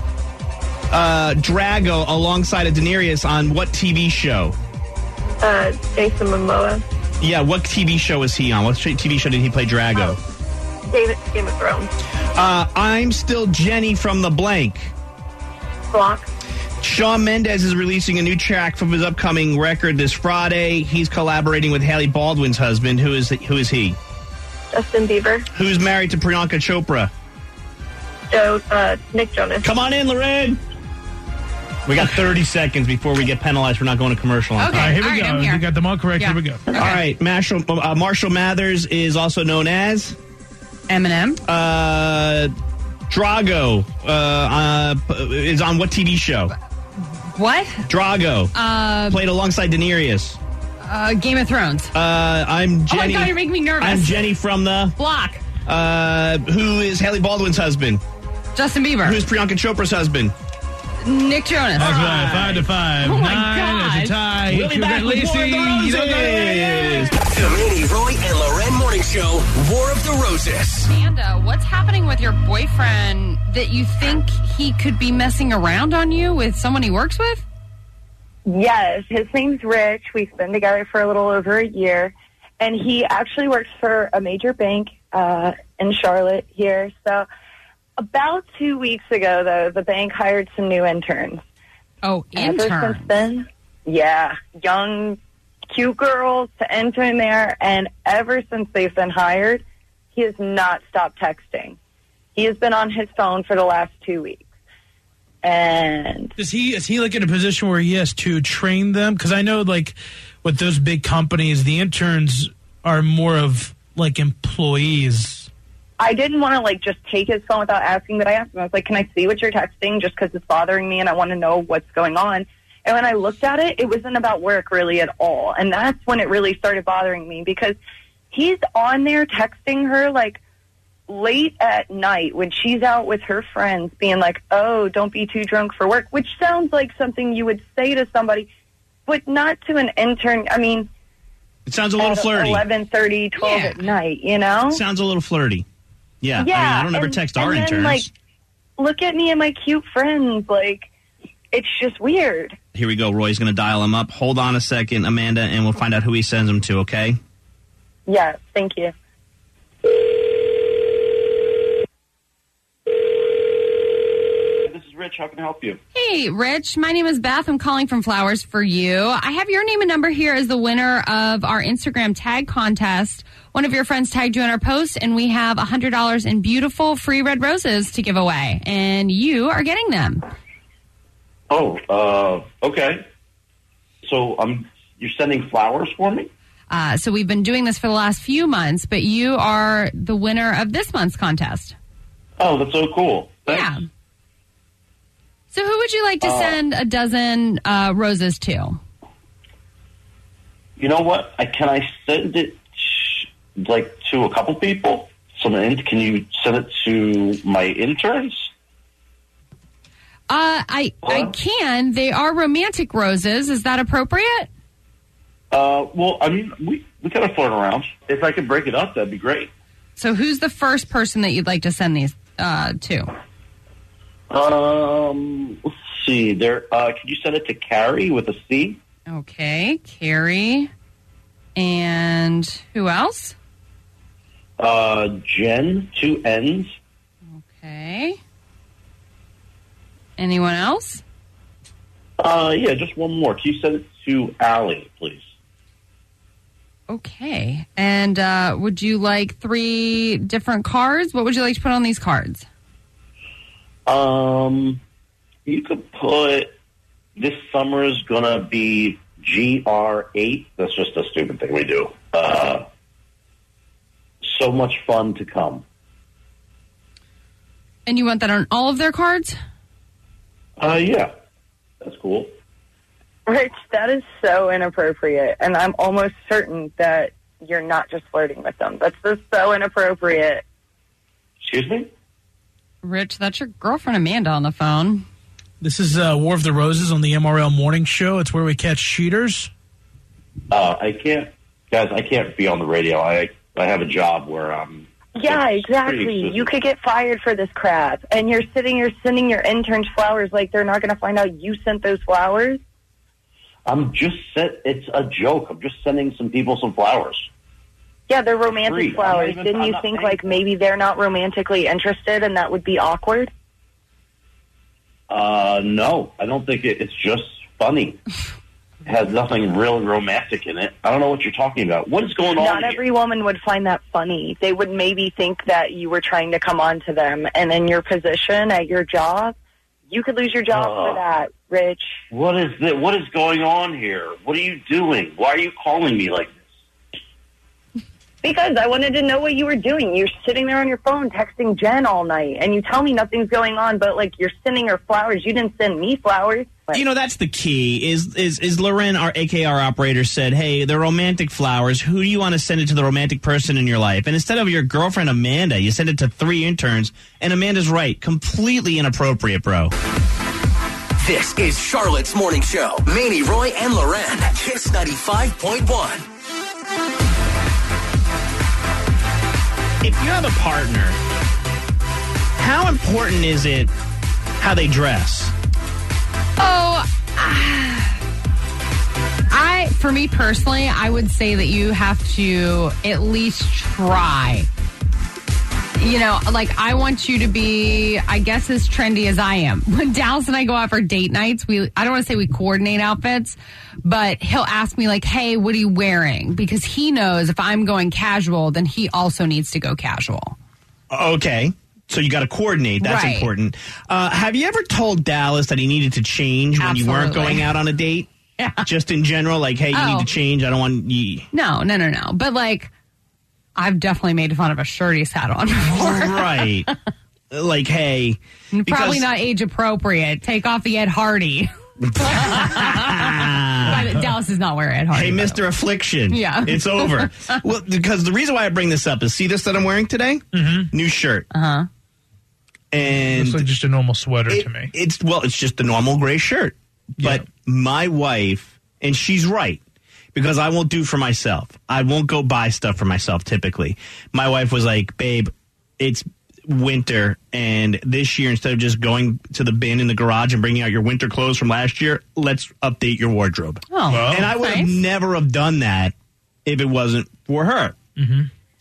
uh, Drago alongside of Daenerys on what T V show? Uh, Jason Momoa. Yeah, what T V show is he on? What T V show did he play Drago? David, Game of Thrones. Uh, I'm Still Jenny from the blank. Block. Shawn Mendes is releasing a new track from his upcoming record this Friday. He's collaborating with Hailey Baldwin's husband. Who is who is he? Justin Bieber. Who's married to Priyanka Chopra? Joe, uh, Nick Jonas. Come on in, Lorraine. We got thirty seconds before we get penalized for not going to commercial on Okay. All right, here we All right, go. I'm here. We got them all correct. Yeah. Here we go. Okay. All right, Marshall, uh, Marshall Mathers is also known as Eminem. uh, Drago. Uh, uh, p- is on what T V show? What? Drago. Uh, Played alongside Daenerys. uh, Game of Thrones. Uh, I'm Oh my Jenny. God, you're making me nervous. I'm Jenny from the. Block. Uh, who is Hailey Baldwin's husband? Justin Bieber. Who's Priyanka Chopra's husband? Nick Jonas. That's right. Five to five. Oh, my Nine is a God. tie. We'll be back with Lacey. War of the You don't know Roses. it. The Mandy, Roy, and Loren Morning Show, War of the Roses. Amanda, what's happening with your boyfriend that you think he could be messing around on you with someone he works with? Yes, his name's Rich. We've been together for a little over a year, and he actually works for a major bank uh, in Charlotte here. So about two weeks ago, though, the bank hired some new interns. Oh, Ever intern. since then, yeah, young, cute girls to intern there, and ever since they've been hired, he has not stopped texting. He has been on his phone for the last two weeks. And Is he is he like in a position where he has to train them? Because I know like with those big companies, the interns are more of like employees. I didn't want to like just take his phone without asking, but I asked him. I was like, "Can I see what you're texting?" Just because it's bothering me, and I want to know what's going on. And when I looked at it, it wasn't about work really at all, and that's when it really started bothering me because he's on there texting her like late at night when she's out with her friends being like, oh, don't be too drunk for work, which sounds like something you would say to somebody, but not to an intern. I mean, it sounds a little flirty. eleven thirty, twelve Yeah. at night, you know? Sounds a little flirty. Yeah. Yeah. I mean, I don't ever and, text and our then, interns. Like, look at me and my cute friends. Like, it's just weird. Here we go. Roy's going to dial him up. Hold on a second, Amanda, and we'll find out who he sends him to, okay? Yeah, thank you. This is Rich. How can I help you? Hey, Rich. My name is Beth. I'm calling from Flowers for You. I have your name and number here as the winner of our Instagram tag contest. One of your friends tagged you in our post, and we have one hundred dollars in beautiful free red roses to give away, and you are getting them. Oh, uh, okay. So um, you're sending flowers for me? Uh, so we've been doing this for the last few months, but you are the winner of this month's contest. Oh, that's so cool. Thanks. Yeah. So who would you like to Uh, send a dozen uh, roses to? You know what? I, can I send it sh- like to a couple people? Some in- can you send it to my interns? Uh, I I can. They are romantic roses. Is that appropriate? Uh, well, I mean, we we kind of flirt around. If I could break it up, that'd be great. So who's the first person that you'd like to send these uh, to? Um, let's see. There, uh, can you send it to Carrie with a C? Okay, Carrie. And who else? Uh, Jen, two N's. Okay. Anyone else? Uh, yeah, just one more. Can you send it to Allie, please? Okay. And uh, would you like three different cards? What would you like to put on these cards? Um, you could put this summer is gonna be G R eight. That's just a stupid thing we do. Uh, so much fun to come. And you want that on all of their cards? Uh, yeah, that's cool. Rich, that is so inappropriate, and I'm almost certain that you're not just flirting with them. That's just so inappropriate. Excuse me? Rich, that's your girlfriend Amanda on the phone. This is uh, War of the Roses on the M R L Morning Show. It's where we catch cheaters. Uh, I can't, guys, I can't be on the radio. I I have a job where I'm... Yeah, exactly. You could get fired for this crap, and you're sitting here sending your interns flowers like they're not going to find out you sent those flowers. I'm just set. It's a joke. I'm just sending some people some flowers. Yeah, they're romantic Free. I'm not flowers. even- Didn't I'm you not think, paying like, maybe they're not romantically interested and that would be awkward? Uh, no, I don't think it, it's just funny. It has nothing really romantic in it. I don't know what you're talking about. What is going on Not here? every woman would find that funny. They would maybe think that you were trying to come on to them, and in your position at your job, you could lose your job Oh. for that, Rich. What is this? What is going on here? What are you doing? Why are you calling me like this? Because I wanted to know what you were doing. You're sitting there on your phone texting Jen all night, and you tell me nothing's going on, but, like, you're sending her flowers. You didn't send me flowers. You know, that's the key. Is is is Loren, our A K R operator, said, hey, the romantic flowers, who do you want to send it to the romantic person in your life? And instead of your girlfriend, Amanda, you send it to three interns. And Amanda's right. Completely inappropriate, bro. This is Charlotte's Morning Show. Manny, Roy, and Loren. Kiss ninety-five point one. If you have a partner, how important is it how they dress? Oh, I, for me personally, I would say that you have to at least try. You know, like, I want you to be, I guess, as trendy as I am. When Dallas and I go out for date nights, we, I don't want to say we coordinate outfits, but he'll ask me, like, hey, what are you wearing? Because he knows if I'm going casual, then he also needs to go casual. Okay. So you got to coordinate. That's Right. important. Uh, have you ever told Dallas that he needed to change when you weren't Absolutely. going out on a date? Yeah. Just in general, like, hey, you Oh. need to change. I don't want you. No, no, no, no. But, like, I've definitely made fun of a shirt he's had on before. Right. Like, hey. Probably because- not age appropriate. Take off the Ed Hardy. But Dallas is not wearing it hard. Hey, Mister Affliction. Yeah. It's over. Well, because the reason why I bring this up is, see this that I'm wearing today? Mm-hmm. New shirt. Uh-huh. And looks like just a normal sweater it, to me. It's well, it's just the normal gray shirt. But yeah. my wife, and she's right, because I won't do for myself. I won't go buy stuff for myself typically. My wife was like, babe, it's winter, and this year, instead of just going to the bin in the garage and bringing out your winter clothes from last year, let's update your wardrobe. Oh, well, and I would nice. have never have done that if it wasn't for her. Mm-hmm.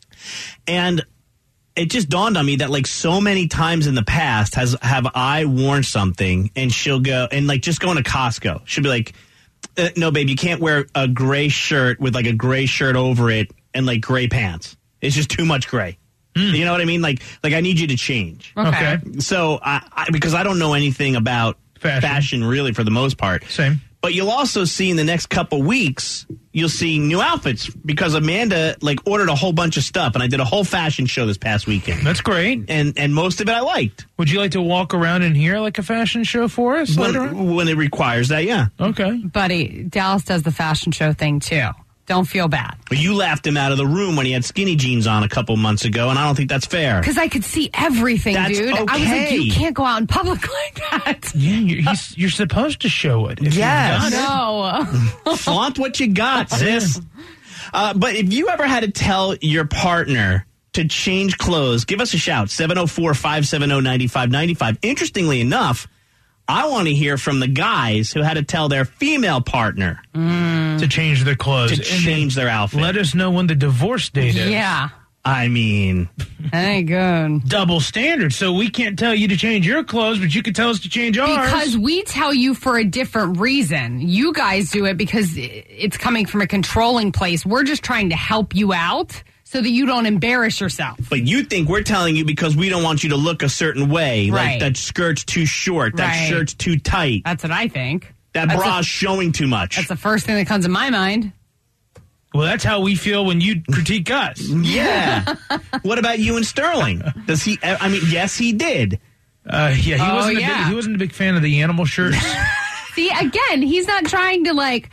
And it just dawned on me that, like, so many times in the past has have I worn something, and she'll go and like just going to Costco. She'll be like, uh, "No, babe, you can't wear a gray shirt with like a gray shirt over it and like gray pants. It's just too much gray." Mm. You know what I mean? Like, like I need you to change. Okay. Okay. So, I, I because I don't know anything about Fashion. fashion really for the most part. Same. But you'll also see in the next couple weeks, you'll see new outfits because Amanda like ordered a whole bunch of stuff, and I did a whole fashion show this past weekend. That's great. And and most of it I liked. Would you like to walk around in here like a fashion show for us later on? When, when it requires that, yeah. Okay. Buddy, Dallas does the fashion show thing too. Don't feel bad. But you laughed him out of the room when he had skinny jeans on a couple months ago, and I don't think that's fair. Because I could see everything, That's dude. I was like, okay. you can't go out in public like that. Yeah, you're, he's, you're supposed to show it. If Yes. you've done it. No. Flaunt what you got, sis. Uh, but if you ever had to tell your partner to change clothes, give us a shout, seven oh four, five seven oh, nine five nine five. Interestingly enough, I want to hear from the guys who had to tell their female partner To change their clothes. to And then change their outfit. Let us know when the divorce date is. Yeah. I mean, That ain't good. Double standard. So we can't tell you to change your clothes, but you can tell us to change ours. Because we tell you for a different reason. You guys do it because it's coming from a controlling place. We're just trying to help you out so that you don't embarrass yourself. but you think we're telling you because we don't want you to look a certain way. Like Right. that skirt's too short, that Right. shirt's too tight, That's what I think. that That's bra's a- showing too much. That's the first thing that comes to my mind. well, that's how we feel when you critique us. Yeah. What about you and Sterling? Does he? I mean, yes, he did. Uh, yeah, he Oh, wasn't. A yeah. big, he wasn't a big fan of the animal shirts. See, again, he's not trying to like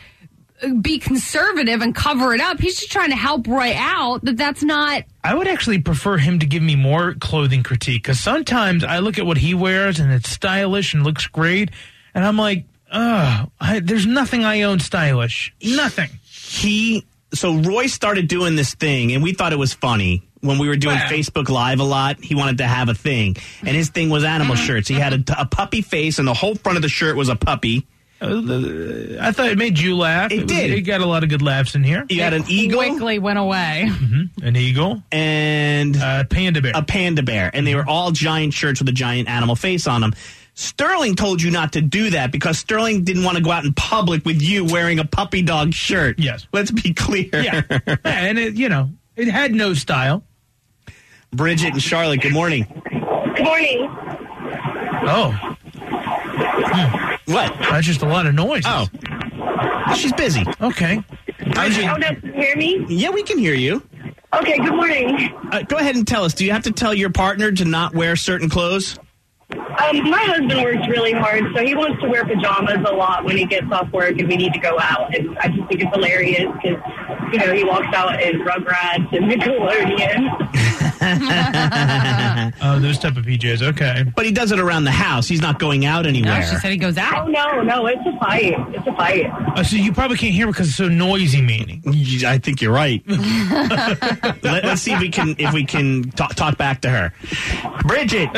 be conservative and cover it up. He's just trying to help Roy out that that's not. I would actually prefer him to give me more clothing critique because sometimes I look at what he wears and it's stylish and looks great, and I'm like, oh, I, there's nothing I own stylish. Nothing. He. So Roy started doing this thing, and we thought it was funny. When we were doing Wow. Facebook Live a lot, he wanted to have a thing. And his thing was animal shirts. He had a, a puppy face, and the whole front of the shirt was a puppy. Uh, I thought it made you laugh. It was- did. It got a lot of good laughs in here. You had an eagle Quickly went away. An eagle, and uh, panda bear. a panda bear. And they were all giant shirts with a giant animal face on them. Sterling told you not to do that because Sterling didn't want to go out in public with you wearing a puppy dog shirt. Yes. Let's be clear. yeah. Yeah, and it, you know, it had no style. Bridget and Charlotte, good morning. Good morning. Oh, What? that's just a lot of noise. Oh. She's busy. Okay. How's Oh, your- no, can you hear me? Yeah, we can hear you. Okay, good morning. Uh, go ahead and tell us. Do you have to tell your partner to not wear certain clothes? Um, my husband works really hard, so he wants to wear pajamas a lot when he gets off work and we need to go out. And I just think it's hilarious because, you know, he walks out in Rugrats and Nickelodeon. Oh, those type of P Js. Okay. But he does it around the house. He's not going out No, anywhere. she said he goes Oh, out. no, no, it's a fight. It's a fight. Uh, so you probably can't hear because it's so noisy. Meaning. I think you're right. Let, let's see if we can if we can talk, talk back to her. Bridget,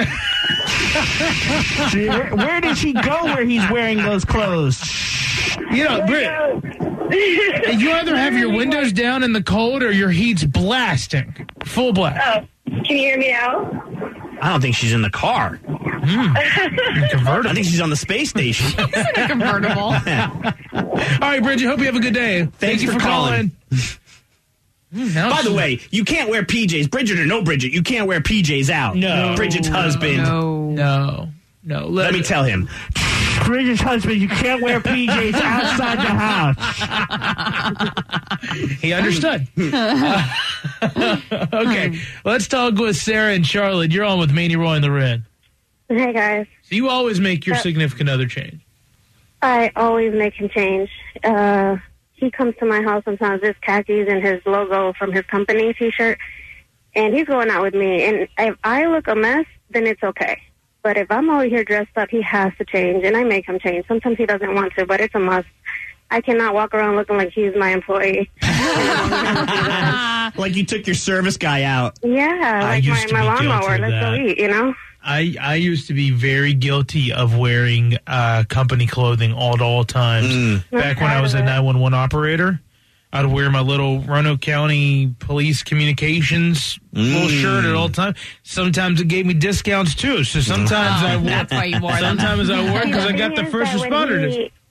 where, where did she go? Where he's wearing those clothes? You know, Brit, you either have your windows down in the cold or your heat's blasting, full blast. Oh, can you hear me now? I don't think she's in the car. Convertible. I think she's on the space station. A convertible. All right, Bridget. Hope you have a good day. Thank Thanks you for for calling. Mm, now By the she- way, you can't wear P Js. Bridget or no Bridget, you can't wear P Js out. No. Bridget's husband. No. no, no. Let me tell him. Bridget's husband, you can't wear P Js outside the house. He understood. Uh, okay, let's talk with Sarah and Charlotte. You're on with Manny, Roy, and Loren. Hey, guys. So you always make your significant other change. I always make him change. Uh, he comes to my house sometimes with khakis and his logo from his company T-shirt, and he's going out with me. And if I look a mess, then it's okay. But if I'm over here dressed up, he has to change, and I make him change. Sometimes he doesn't want to, but it's a must. I cannot walk around looking like he's my employee. Like you took your service guy out. Yeah, I like used to my, my be lawnmower. guilty of Let's go that. eat, you know? I, I used to be very guilty of wearing uh, company clothing all at all times. Mm. Back when I was a nine one one operator, I'd wear my little Roanoke County Police Communications Mm. little shirt at all times. Sometimes it gave me discounts too. So sometimes Oh, I wore. that's why you wore them. Sometimes I wore because I The got thing the is first that when responder. he- dis-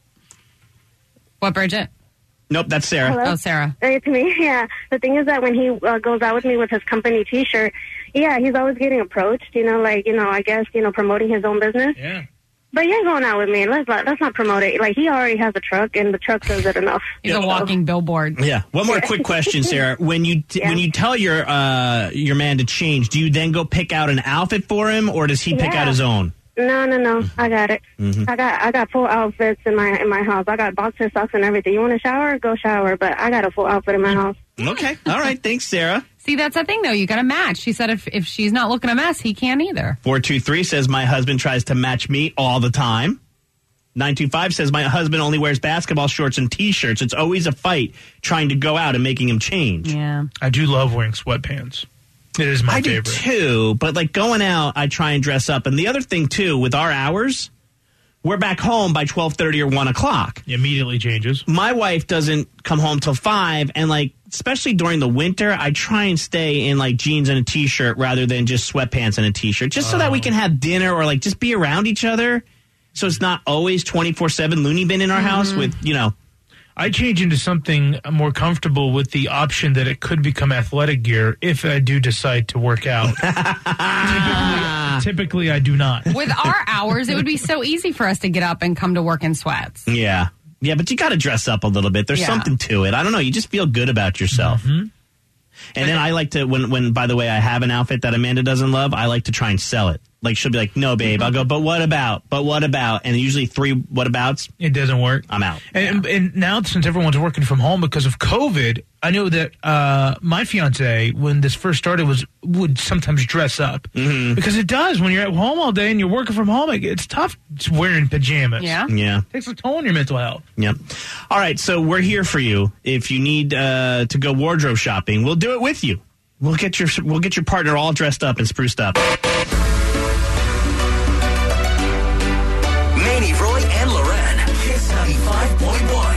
What, Bridget? Nope, that's Sarah. Hello? Oh, Sarah. It's me, yeah. The thing is that when he uh, goes out with me with his company T-shirt, yeah, he's always getting approached, you know, like, you know, I guess, you know, promoting his own business. Yeah. But you're going out with me. Let's not, let's not promote it. Like, he already has a truck, and the truck does it enough. He's a walking billboard. Yeah. One more quick question, Sarah. When you t- Yeah. when you tell your uh, your man to change, do you then go pick out an outfit for him, or does he pick Yeah. out his own? No, no, no. I got it. Mhm. I got I got full outfits in my in my house. I got boxer socks and everything. You want to shower? Go shower. But I got a full outfit in my house. Okay. All right. Thanks, Sarah. See, that's the thing, though. You got to match. She said if, if she's not looking a mess, he can't either. four two three says, my husband tries to match me all the time. nine two five says, my husband only wears basketball shorts and T-shirts. It's always a fight trying to go out and making him change. Yeah. I do love wearing sweatpants. It is my I favorite. do too, but like going out, I try and dress up. And the other thing too, with our hours, we're back home by twelve thirty or one o'clock. It immediately changes. My wife doesn't come home till five, and like, especially during the winter, I try and stay in like jeans and a T-shirt rather than just sweatpants and a T-shirt, just so that we can have dinner or like just be around each other. So it's not always twenty-four seven loony bin in our house with, you know. I change into something more comfortable with the option that it could become athletic gear if I do decide to work out. typically, typically, I do not. With our hours, it would be so easy for us to get up and come to work in sweats. Yeah. Yeah, but you got to dress up a little bit. There's Yeah. something to it. I don't know. You just feel good about yourself. Mm-hmm. And then I like to, when, when, by the way, I have an outfit that Amanda doesn't love, I like to try and sell it. Like, she'll be like, no, babe. I'll go, but what about? But what about? And usually three what abouts. It doesn't work. I'm out. And, and now, since everyone's working from home because of COVID, I know that uh, my fiance, when this first started, was would sometimes dress up Mm-hmm. because it does when you're at home all day and you're working from home. It, it's tough wearing pajamas. Yeah. Yeah. Takes a toll on your mental health. Yep. All right. So we're here for you. If you need uh, to go wardrobe shopping, we'll do it with you. We'll get your we'll get your partner all dressed up and spruced up. Manny, Roy, and Loren. Kiss ninety-five point one.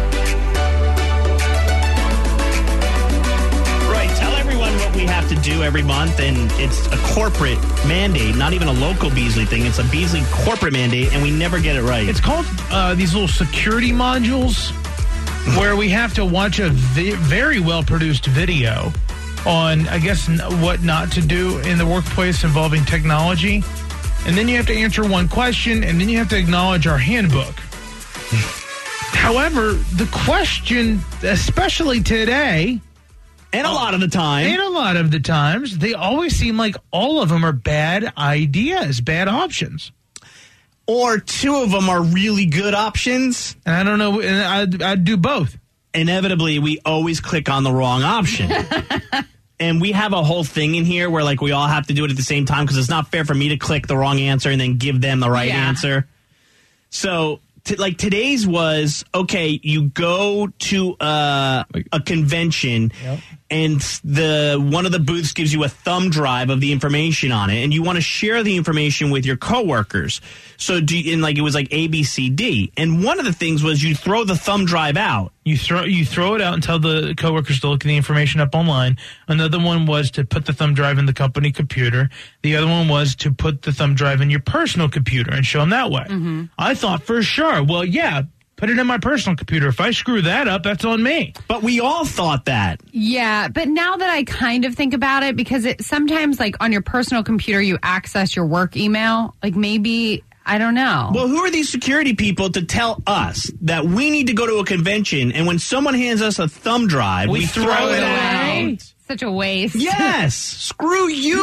Right. Tell everyone what we have to do every month, and it's a corporate mandate, not even a local Beasley thing. It's a Beasley corporate mandate, and we never get it right. It's called uh, these little security modules where we have to watch a vi- very well-produced video on, I guess, n- what not to do in the workplace involving technology. And then you have to answer one question, and then you have to acknowledge our handbook. However, the question, especially today, and a lot of the time, and a lot of the times, they always seem like all of them are bad ideas, bad options. Or two of them are really good options. And I don't know, and I'd, I'd do both. Inevitably, we always click on the wrong option. And we have a whole thing in here where, like, we all have to do it at the same time because it's not fair for me to click the wrong answer and then give them the right Yeah. answer. So, t- like, today's was, okay, you go to uh, a convention Yep. and the one of the booths gives you a thumb drive of the information on it, and you want to share the information with your coworkers. So, do you, and like it was like A, B, C, D, and one of the things was you throw the thumb drive out. You throw you throw it out and tell the coworkers to look the information up online. Another one was to put the thumb drive in the company computer. The other one was to put the thumb drive in your personal computer and show them that way. Mm-hmm. I thought for sure, well, yeah, put it in my personal computer. If I screw that up, that's on me. But we all thought that. Yeah, but now that I kind of think about it, because it sometimes, like, on your personal computer, you access your work email. Like, maybe, I don't know. Well, who are these security people to tell us that we need to go to a convention, and when someone hands us a thumb drive, we, we throw, throw it it out? away. Such a waste. Yes. Screw you,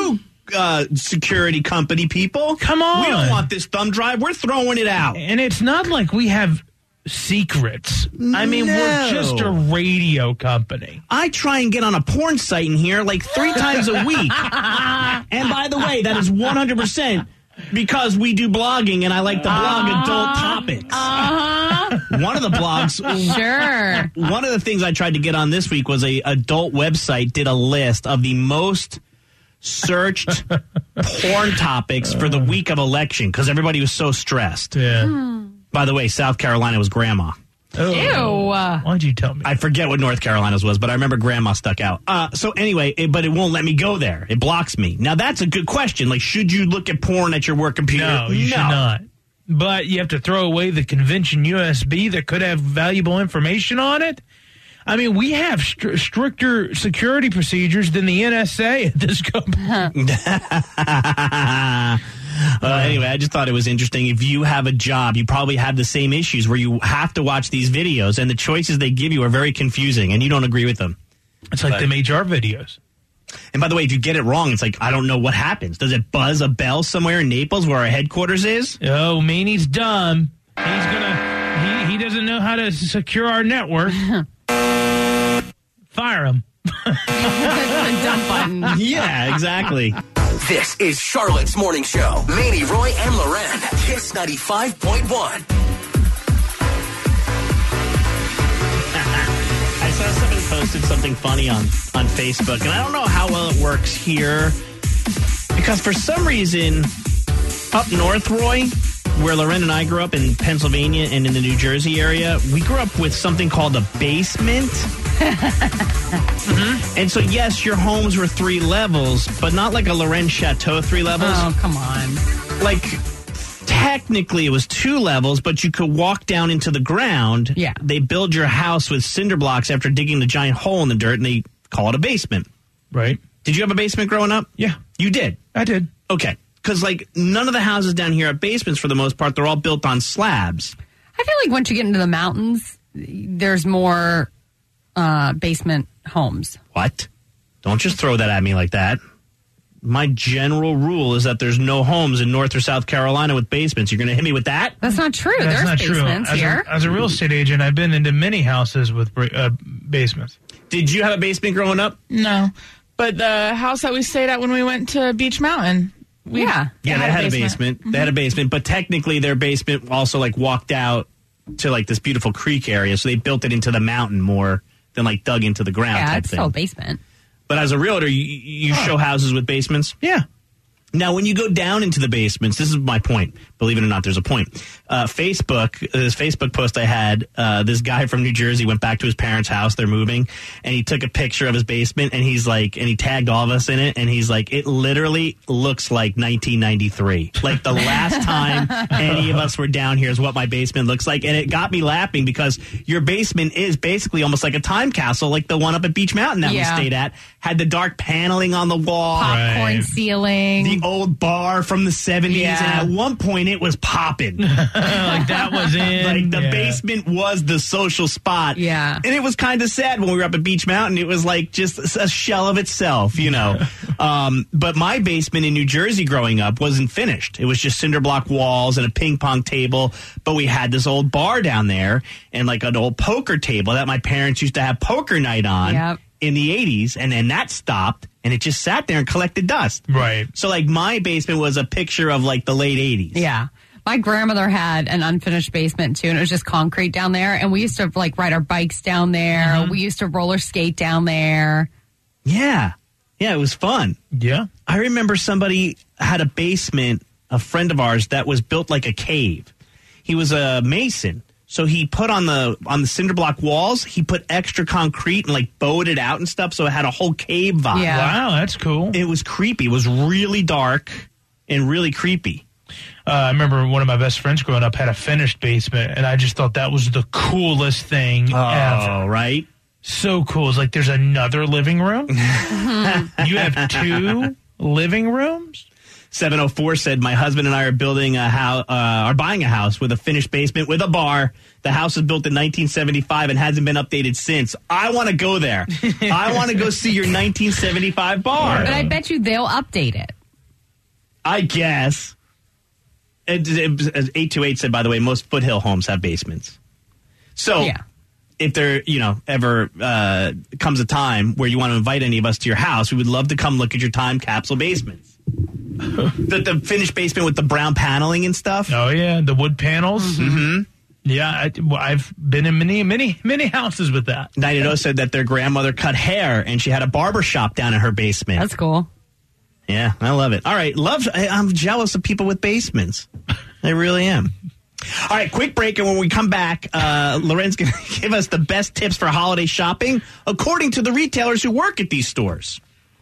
uh, security company people. Come on. We don't want this thumb drive. We're throwing it out. And it's not like we have secrets. I mean, No. we're just a radio company. I try and get on a porn site in here like three times a week. And by the way, that is one hundred percent because we do blogging and I like to blog Uh-huh. adult topics. Uh-huh. One of the blogs. Sure. One of the things I tried to get on this week was a adult website did a list of the most searched porn topics for the week of election because everybody was so stressed. Yeah. By the way, South Carolina was grandma. Oh. Ew. Why'd you tell me? I forget what North Carolina's was, but I remember grandma stuck out. Uh, so anyway, it, but it won't let me go there. It blocks me. Now, that's a good question. Like, should you look at porn at your work computer? No, you should not. But you have to throw away the convention U S B that could have valuable information on it. I mean, we have str- stricter security procedures than the N S A at this company. Uh, anyway, I just thought it was interesting. If you have a job, you probably have the same issues where you have to watch these videos, and the choices they give you are very confusing, and you don't agree with them. It's like But- them H R videos. And by the way, if you get it wrong, it's like, I don't know what happens. Does it buzz a bell somewhere in Naples where our headquarters is? Oh, Meanie's dumb. He's gonna. He, he doesn't know how to secure our network. Fire him. The dump button. Yeah, exactly. This is Charlotte's Morning Show. Manny, Roy, and Loren. Kiss ninety-five point one. I saw somebody posted something funny on, on Facebook, and I don't know how well it works here because for some reason, up north, Roy, where Loren and I grew up in Pennsylvania and in the New Jersey area, we grew up with something called a basement. Mm-hmm. And so, yes, your homes were three levels, but not like a Loren Chateau three levels. Oh, come on. Like, technically it was two levels, but you could walk down into the ground. Yeah. They build your house with cinder blocks after digging the giant hole in the dirt, and they call it a basement. Right. Did you have a basement growing up? Yeah. You did? I did. Okay. Because, like, none of the houses down here are basements for the most part. They're all built on slabs. I feel like once you get into the mountains, there's more uh, basement homes. What? Don't just throw that at me like that. My general rule is that there's no homes in North or South Carolina with basements. You're going to hit me with that? That's not true. That's There's not true. basements As here. a, as a real estate agent, I've been into many houses with uh, basements. Did you have a basement growing up? No. But the house that we stayed at when we went to Beach Mountain. We, Yeah. Yeah, they had a basement. They had a basement, but technically their basement also like walked out to like this beautiful creek area, so they built it into the mountain more than like dug into the ground Yeah, type it's thing. still a basement. But as a realtor, you, you show houses with basements? Yeah. Now, when you go down into the basements, this is my point. Believe it or not, there's a point. Uh, Facebook, this Facebook post I had, uh, this guy from New Jersey went back to his parents' house. They're moving, and he took a picture of his basement, and he's like, and he tagged all of us in it, and he's like, it literally looks like nineteen ninety-three. Like the last time any of us were down here is what my basement looks like, and it got me laughing because your basement is basically almost like a time capsule, like the one up at Beach Mountain that Yeah. we stayed at. Had the dark paneling on the wall. Popcorn Right. ceiling. The old bar from the seventies, Yeah. and at one point it was popping. like that was in. Like the yeah. basement was the social spot. Yeah. And it was kind of sad when we were up at Beach Mountain. It was like just a shell of itself, you know. um, but my basement in New Jersey growing up wasn't finished. It was just cinder block walls and a ping pong table. But we had this old bar down there and like an old poker table that my parents used to have poker night on. Yep. In the eighties, and then that stopped, and it just sat there and collected dust. Right. So, like, my basement was a picture of, like, the late eighties. Yeah. My grandmother had an unfinished basement, too, and it was just concrete down there. And we used to, like, ride our bikes down there. Mm-hmm. We used to roller skate down there. Yeah. Yeah, it was fun. Yeah. I remember somebody had a basement, a friend of ours, that was built like a cave. He was a mason. So he put on the on the cinder block walls, he put extra concrete and like bowed it out and stuff, so it had a whole cave vibe. Yeah. Wow, that's cool. It was creepy. It was really dark and really creepy. Uh, I remember one of my best friends growing up had a finished basement, and I just thought that was the coolest thing Oh, ever. right? So cool. It's like there's another living room. You have two living rooms? seven oh four said, my husband and I are building a house, uh, are buying a house with a finished basement with a bar. The house was built in nineteen seventy-five and hasn't been updated since. I want to go there. I want to go see your nineteen seventy-five bar. But I bet you they'll update it. I guess. It, it, eight two eight said, by the way, most foothill homes have basements. So yeah. if there, you know, ever uh, comes a time where you want to invite any of us to your house, we would love to come look at your time capsule basements. the, the finished basement with the brown paneling and stuff. Oh, yeah. The wood panels. Mm-hmm. Yeah, I, well, I've been in many, many, many houses with that. ninety oh said that their grandmother cut hair and she had a barber shop down in her basement. That's cool. Yeah, I love it. All right, love. I, I'm jealous of people with basements. I really am. All right, quick break, and when we come back, uh, Loren's going to give us the best tips for holiday shopping according to the retailers who work at these stores.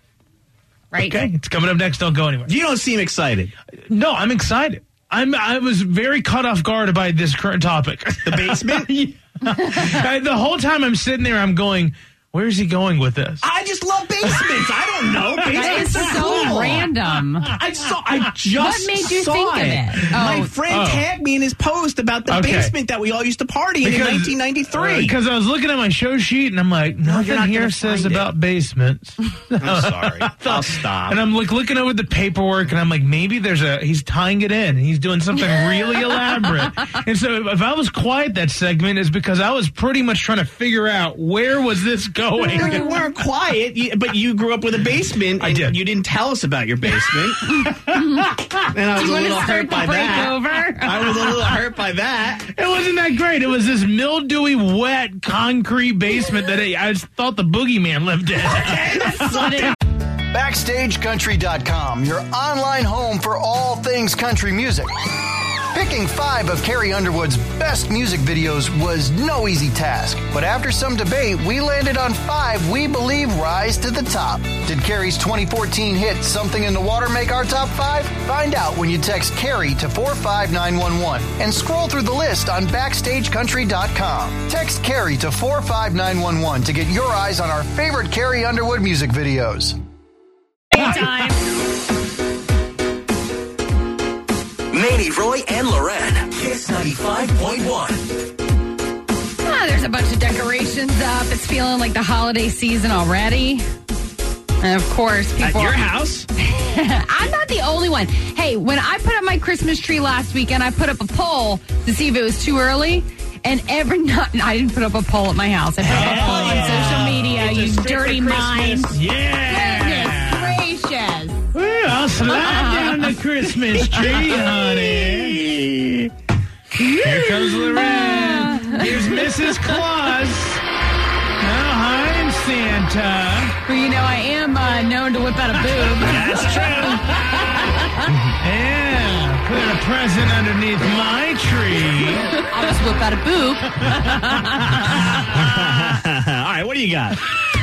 Right. Okay, it's coming up next. Don't go anywhere. You don't seem excited. No, I'm excited. I'm. I was very caught off guard by this current topic. The basement? I, the whole time I'm sitting there, I'm going, where is he going with this? I just love basements. I don't know. That is Basements are so cool. random. I saw. I just What made you saw think of it? My Oh. friend Oh. tagged me in his post about the Okay. basement that we all used to party in in nineteen ninety-three. Because I was looking at my show sheet and I'm like, nothing not here gonna says find it. about basements. I'm sorry. I'll stop. And I'm like looking over the paperwork and I'm like, maybe there's a, he's tying it in. He's doing something really elaborate. And so if I was quiet that segment, it's because I was pretty much trying to figure out where was this going. No, you weren't quiet, you, but you grew up with a basement. I and did. You didn't tell us about your basement. And I was You a want little to hurt start by the break that. over? I was a little hurt by that. It wasn't that great. It was this mildewy, wet, concrete basement that I, I just thought the boogeyman lived in. Backstage Country dot com, your online home for all things country music. Picking five of Carrie Underwood's best music videos was no easy task, but after some debate, we landed on five we believe rise to the top. Did Carrie's twenty fourteen hit Something in the Water make our top five? Find out when you text Carrie to four five nine one one and scroll through the list on Backstage Country dot com. Text Carrie to four five nine one one to get your eyes on our favorite Carrie Underwood music videos. Time. Manny, Roy, and Loren. Kiss ninety-five point one. Ah, there's a bunch of decorations up. It's feeling like the holiday season already. And of course, people At your are- house? I'm not the only one. Hey, when I put up my Christmas tree last weekend, I put up a poll to see if it was too early. And every night, I didn't put up a poll at my house. I put up a Hell poll yeah. on social media. It's a You strip dirty for Christmas. mind. Yeah. Goodness gracious. Well, I'll slide down the Christmas tree, honey. Here comes Lorraine. Here's Missus Claus. Oh, hi, Santa. Well, you know, I am uh, known to whip out a boob. That's true. Yeah, put a present underneath my tree. I'll just whip out a boob. All right, what do you got?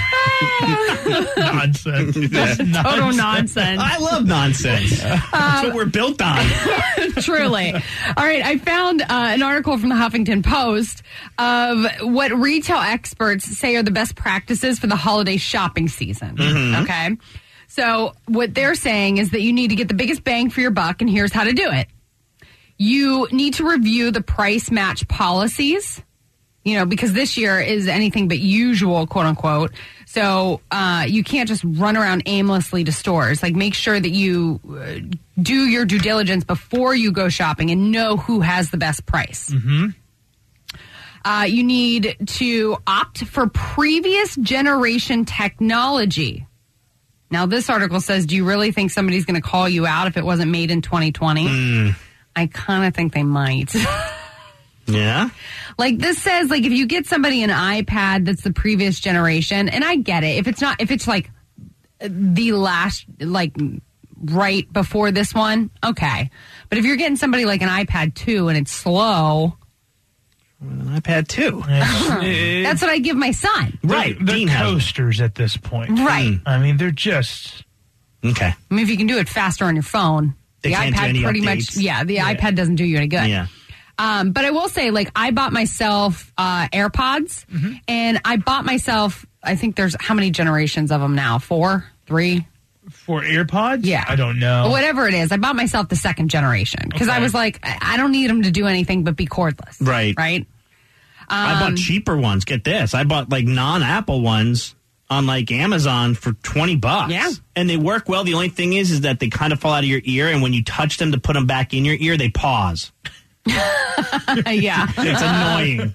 Nonsense. Total nonsense. I love nonsense. That's what we're built on. Truly. All right. I found uh, an article from the Huffington Post of what retail experts say are the best practices for the holiday shopping season. Mm-hmm. Okay. So what they're saying is that you need to get the biggest bang for your buck, and here's how to do it. You need to review the price match policies, you know, because this year is anything but usual, quote unquote. So uh, you can't just run around aimlessly to stores. Like, make sure that you uh, do your due diligence before you go shopping and know who has the best price. Mm-hmm. Uh, you need to opt for previous generation technology. Now, this article says, do you really think somebody's going to call you out if it wasn't made in twenty twenty? Mm. I kind of think they might. Yeah? Like, this says, like, if you get somebody an iPad that's the previous generation, and I get it, if it's not, if it's like the last, like, right before this one, okay. But if you're getting somebody like an iPad two and it's slow, An iPad two. that's what I give my son. Right. They're, Dean they're has it. coasters at this point. Right. I mean, they're just. Okay. I mean, if you can do it faster on your phone, They the can't do iPad any pretty updates. much, yeah, the Yeah. iPad doesn't do you any good. Yeah. Um, but I will say, like, I bought myself uh, AirPods, Mm-hmm. and I bought myself, I think there's how many generations of them now? Four? Three? For AirPods? Yeah. I don't know. Whatever it is. I bought myself the second generation because I Okay. was like, I I don't need them to do anything but be cordless. Right. Right? I bought Um, cheaper ones. Get this. I bought like non-Apple ones on like Amazon for twenty bucks. Yeah. And they work well. The only thing is, is that they kind of fall out of your ear. And when you touch them to put them back in your ear, they pause. Yeah. It's annoying.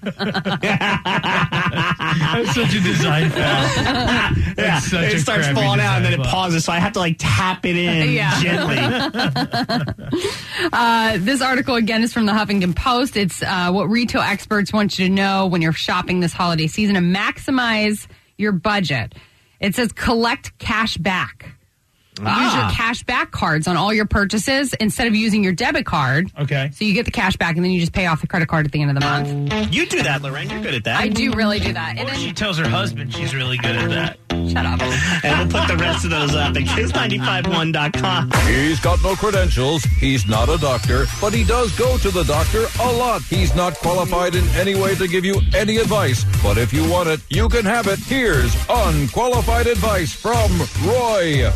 That's such a design foul. Yeah. Such It a starts crappy falling out and then it design foul. pauses. So I have to like tap it in Yeah. gently. Uh, this article, again, is from the Huffington Post. It's uh, what retail experts want you to know when you're shopping this holiday season to maximize your budget. It says collect cash back. Ah. Use your cash back cards on all your purchases instead of using your debit card. Okay. So you get the cash back and then you just pay off the credit card at the end of the month. You do that, Lorraine. You're good at that. I do really do that. And Or then, she tells her husband she's really good at that. shut up. And we'll put the rest of those up at kiss nine five one dot com. He's got no credentials. He's not a doctor, but he does go to the doctor a lot. He's not qualified in any way to give you any advice, but if you want it, you can have it. Here's unqualified advice from Roy.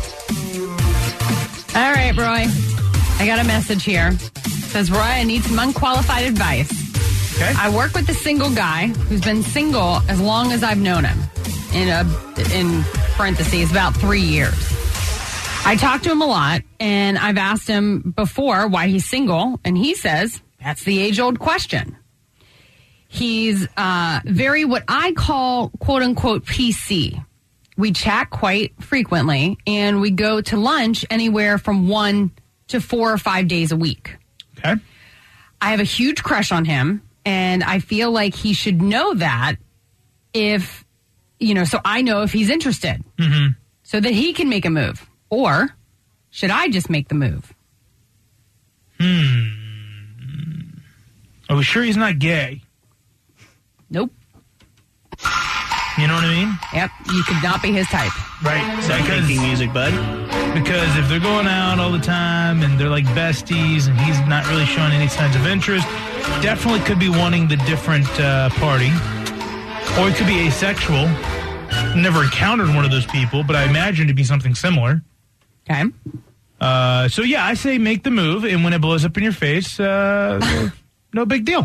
All right, Roy. I got a message here. It says, Roy, I need some unqualified advice. Okay. I work with a single guy who's been single as long as I've known him. In a in parentheses, about three years. I talk to him a lot, and I've asked him before why he's single, and he says that's the age-old question. He's uh, very what I call quote-unquote P C. We chat quite frequently, and we go to lunch anywhere from one to four or five days a week. Okay. I have a huge crush on him, and I feel like he should know that if, you know, so I know if he's interested, Mm-hmm. so that he can make a move. Or should I just make the move? Hmm. Are we sure he's not gay? Nope. You know what I mean? Yep. You could not be his type. Right. So because, making music, bud. because if they're going out all the time and they're like besties and he's not really showing any signs of interest, definitely could be wanting the different uh, party. Or it could be asexual. Never encountered one of those people, but I imagine to be something similar. Okay. Uh, so, yeah, I say make the move, and when it blows up in your face, uh, no, no big deal.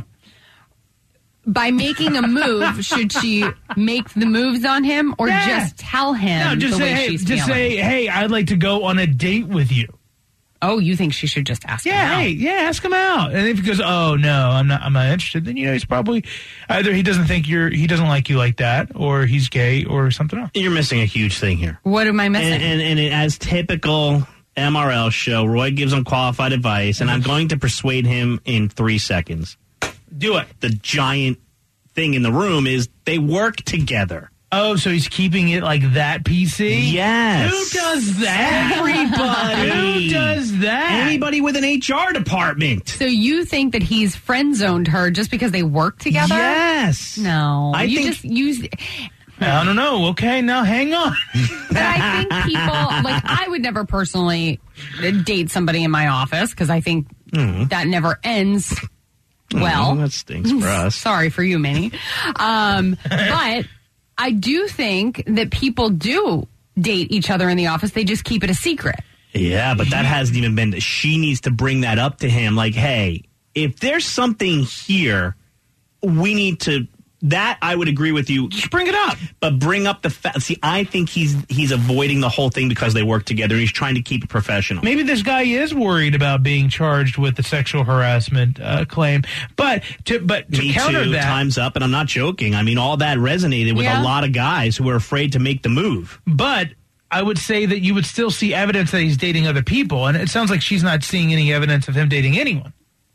By making a move, should she make the moves on him or Yeah. just tell him No, just the say, way hey, she's just feeling? say, hey, I'd like to go on a date with you. Oh, you think she should just ask him Yeah, out? hey, yeah, ask him out. And if he goes, oh no, I'm not, I'm not interested, then you know he's probably either he doesn't think you're, he doesn't like you like that, or he's gay, or something else. You're missing a huge thing here. What am I missing? And, and, and it, as typical M R L show, Roy gives him qualified advice, and I'm going to persuade him in three seconds. Do it. The giant thing in the room is they work together. Oh, so he's keeping it like that P C? Yes. Who does that? Everybody. Who does that? Anybody with an H R department. So you think that he's friend zoned her just because they work together? Yes. No. I you think- just use. I don't know. Okay, now hang on. But I think people like I would never personally date somebody in my office because I think Mm. that never ends well. Mm, that stinks for us. Sorry for you, Manny. Um, but I do think that people do date each other in the office. They just keep it a secret. Yeah, but that hasn't even been. She needs to bring that up to him. Like, hey, if there's something here, we need to. That I would agree with you. Just bring it up. But bring up the fact. See, I think he's he's avoiding the whole thing because they work together. And he's trying to keep it professional. Maybe this guy is worried about being charged with the sexual harassment uh, claim. But to but to Me counter too. that, Time's up, and I'm not joking. I mean, all that resonated with Yeah. a lot of guys who were afraid to make the move. but I would say that you would still see evidence that he's dating other people, and it sounds like she's not seeing any evidence of him dating anyone,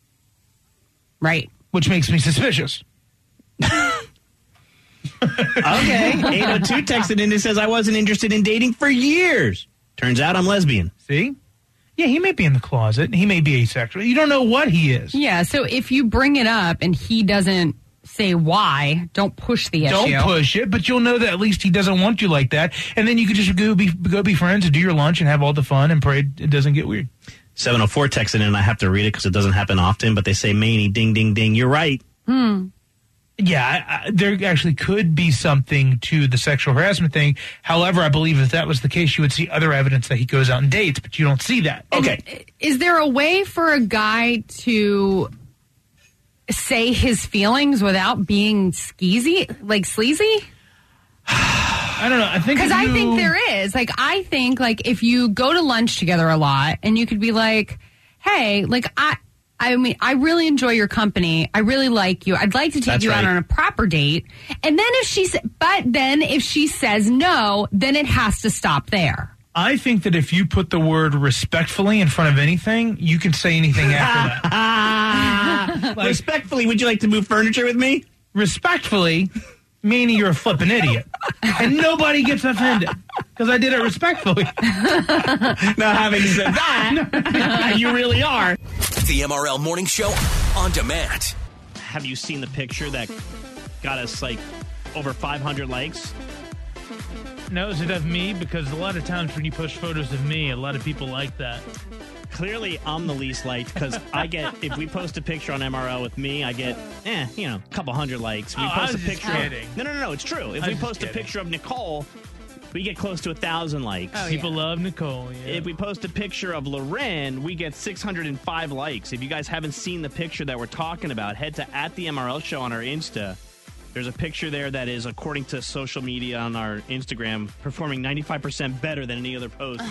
Right. which makes me suspicious. Okay. eight oh two texted in and says, I wasn't interested in dating for years. Turns out I'm lesbian. See? Yeah, he may be in the closet. He may be asexual. You don't know what he is. Yeah. So if you bring it up and he doesn't say why, don't push the issue. Don't push it, but you'll know that at least he doesn't want you like that, and then you could just go be go be friends and do your lunch and have all the fun and pray it doesn't get weird. seven oh four texted in, and I have to read it because it doesn't happen often, but they say, Manny, ding, ding, ding. You're right. Hmm. Yeah, I, I, there actually could be something to the sexual harassment thing. However, I believe if that was the case, you would see other evidence that he goes out and dates, but you don't see that. Okay. Is there a way for a guy to say his feelings without being skeezy, like sleazy? I don't know. I think because if I you- think there is. Like, I think like if you go to lunch together a lot, and you could be like, "Hey, like I." I mean, I really enjoy your company. I really like you. I'd like to take That's you right. out on a proper date. And then if she, sa- but then if she says no, then it has to stop there. I think that if you put the word respectfully in front of anything, you can say anything after that. Like, Respectfully, would you like to move furniture with me? respectfully, meaning you're a flippin' idiot. And nobody gets offended because I did it respectfully. Now, having said that, you really are. The M R L Morning Show on demand. Have you seen the picture that got us like over five hundred likes? No, is it of me? Because a lot of times when you post photos of me, a lot of people like that. Clearly, I'm the least liked because I get, if we post a picture on M R L with me, I get, eh, you know, a couple hundred likes. We Oh, I post a was just picture. kidding. No, no, no, no, it's true. If I we was just post a kidding. picture of Nicole, we get close to a thousand likes. Oh, People love Nicole. Yeah. If we post a picture of Loren, we get six hundred five likes. If you guys haven't seen the picture that we're talking about, head to at the M R L Show on our Insta. There's a picture there that is, according to social media on our Instagram, performing ninety-five percent better than any other post.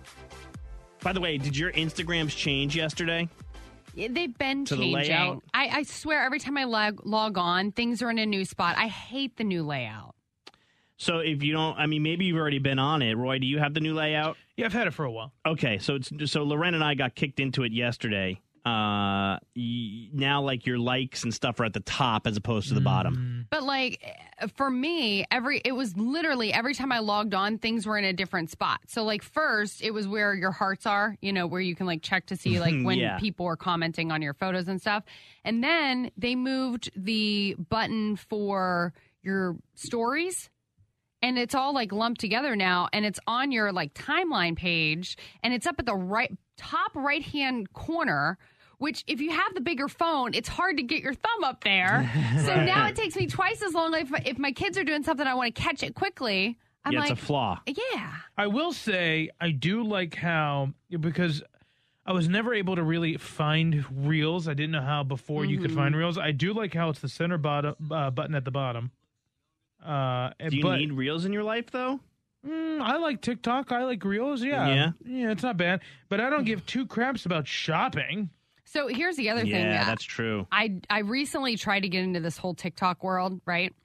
By the way, did your Instagrams change yesterday? Yeah, They've been To the changing. layout? I, I swear, every time I log, log on, things are in a new spot. I hate the new layout. So if you don't, I mean, maybe you've already been on it. Roy, do you have the new layout? Yeah, I've had it for a while. Okay, so it's so Loren and I got kicked into it yesterday. Uh, y- now, like, your likes and stuff are at the top as opposed to the bottom. But like for me, every it was literally every time I logged on, things were in a different spot. So like first, it was where your hearts are, you know, where you can like check to see like when Yeah. people are commenting on your photos and stuff. And then they moved the button for your stories. And it's all like lumped together now, and it's on your like timeline page, and it's up at the right top right hand corner. Which, if you have the bigger phone, it's hard to get your thumb up there. So now it takes me twice as long. If if my kids are doing something, I want to catch it quickly. I'm Yeah, like, it's a flaw. Yeah. I will say I do like how, because I was never able to really find reels. I didn't know how before you could Mhm. find reels. I do like how it's the center bottom uh, button at the bottom. Uh, Do you but, need reels in your life, though? Mm, I like TikTok. I like reels. Yeah. Yeah? Yeah, it's not bad. But I don't give two craps about shopping. So here's the other thing. Yeah, that that's true. I I recently tried to get into this whole TikTok world, right?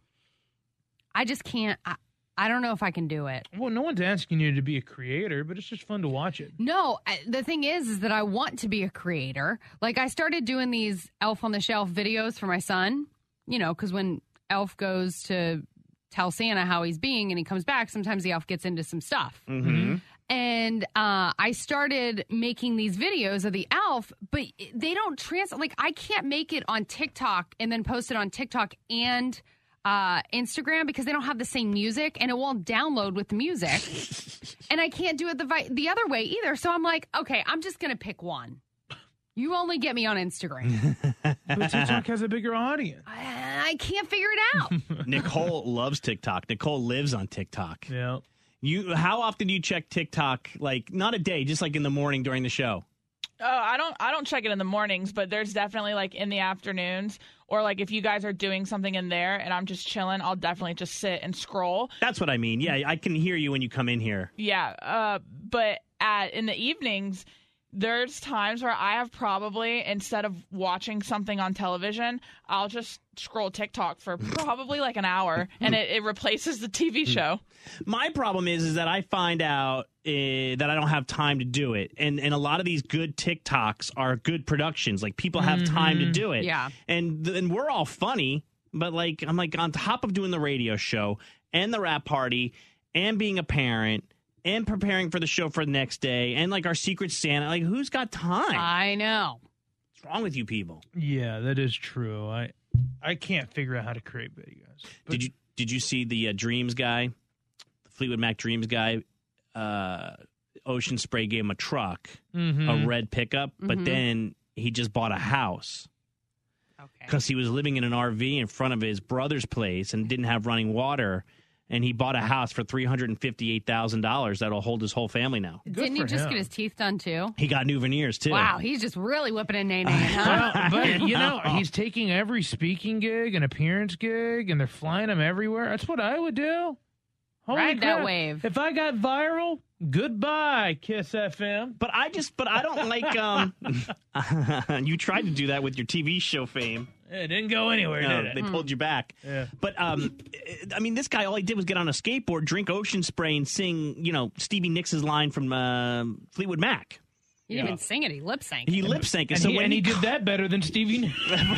I just can't. I, I don't know if I can do it. Well, no one's asking you to be a creator, but it's just fun to watch it. No, I- the thing is, is that I want to be a creator. Like, I started doing these Elf on the Shelf videos for my son, you know, because when Elf goes to tell Santa how he's being and he comes back, sometimes the elf gets into some stuff. Mm-hmm. And uh, I started making these videos of the elf, but they don't translate. Like, I can't make it on TikTok and then post it on TikTok and uh, Instagram because they don't have the same music, and it won't download with the music. And I can't do it the vi- the other way either. So I'm like, okay, I'm just going to pick one. You only get me on Instagram. But TikTok has a bigger audience. I can't figure it out. Nicole loves TikTok. Nicole lives on TikTok. Yeah. You, how often do you check TikTok? Like, not a day, just like in the morning during the show. Oh, I don't I don't check it in the mornings, but there's definitely like in the afternoons, or like if you guys are doing something in there and I'm just chilling, I'll definitely just sit and scroll. That's what I mean. Yeah, I can hear you when you come in here. Yeah, uh, but at in the evenings, there's times where I have probably, instead of watching something on television, I'll just scroll TikTok for probably like an hour, and it, it replaces the T V show. My problem is, is that I find out uh, that I don't have time to do it, and and a lot of these good TikToks are good productions. Like, people have time to do it. Yeah. and and we're all funny, but like I'm like on top of doing the radio show and the rap party and being a parent and preparing for the show for the next day and like our Secret Santa. Like, who's got time? I know. What's wrong with you people? Yeah, that is true. I I can't figure out how to create videos. But Did you did you see the uh, Dreams guy, the Fleetwood Mac Dreams guy? Uh, Ocean Spray gave him a truck, Mhm. a red pickup, but Mhm. then he just bought a house Okay. because he was living in an R V in front of his brother's place and didn't have running water. And he bought a house for three hundred fifty-eight thousand dollars that'll hold his whole family now. Good Didn't he for just him. get his teeth done too? He got new veneers, too. Wow, he's just really whipping a nay nay, huh? Well, but you know, he's taking every speaking gig and appearance gig, and they're flying him everywhere. That's what I would do. Holy Ride that crap. wave. If I got viral, goodbye, Kiss F M. But I just, but I don't like, um, you tried to do that with your T V show fame. It didn't go anywhere, No, did it? they pulled you back. Yeah. But, um, I mean, this guy, all he did was get on a skateboard, drink ocean spray, and sing, you know, Stevie Nicks' line from uh, Fleetwood Mac. He didn't even sing it. He lip synced. He lip synced. And, So he, when and he he did that better than Stevie.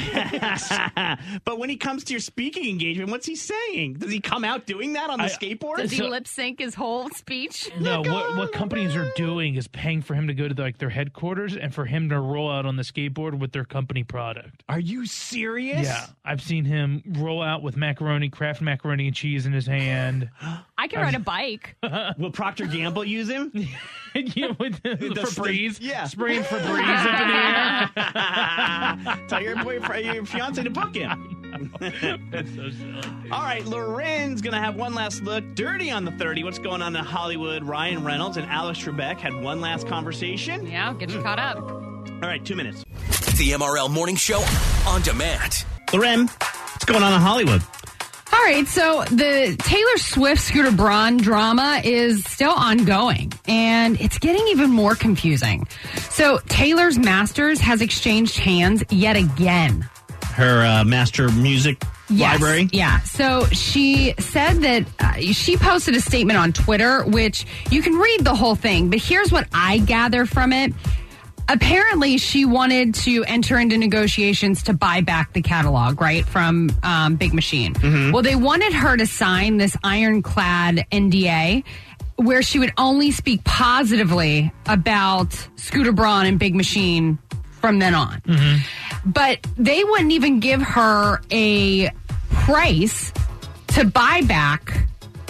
But when he comes to your speaking engagement, what's he saying? Does he come out doing that on the I- skateboard? Does he So- lip sync his whole speech? No, what what companies are doing is paying for him to go to like their headquarters and for him to roll out on the skateboard with their company product. Are you serious? Yeah, I've seen him roll out with macaroni, Kraft macaroni and cheese in his hand. I can ride a bike. Will Procter Gamble use him? Yeah, with the, The- Febreze, yeah. spraying Febreze up in the air. Tell your boyfriend, your fiance to book him. That's so silly. Dude. All right, Loren's going to have one last look. Dirty on the thirty. What's going on in Hollywood? Ryan Reynolds and Alex Trebek had one last conversation. Yeah, get you caught up. All right, two minutes. The M R L Morning Show on demand. Loren, what's going on in Hollywood? All right, so the Taylor Swift Scooter Braun drama is still ongoing, and it's getting even more confusing. So Taylor's Masters has exchanged hands yet again. Her uh, master music Yes, library? Yeah. So she said that uh, she posted a statement on Twitter, which you can read the whole thing, but here's what I gather from it. Apparently, she wanted to enter into negotiations to buy back the catalog, right, from um, Big Machine. Mm-hmm. Well, they wanted her to sign this ironclad N D A where she would only speak positively about Scooter Braun and Big Machine from then on. Mm-hmm. But they wouldn't even give her a price to buy back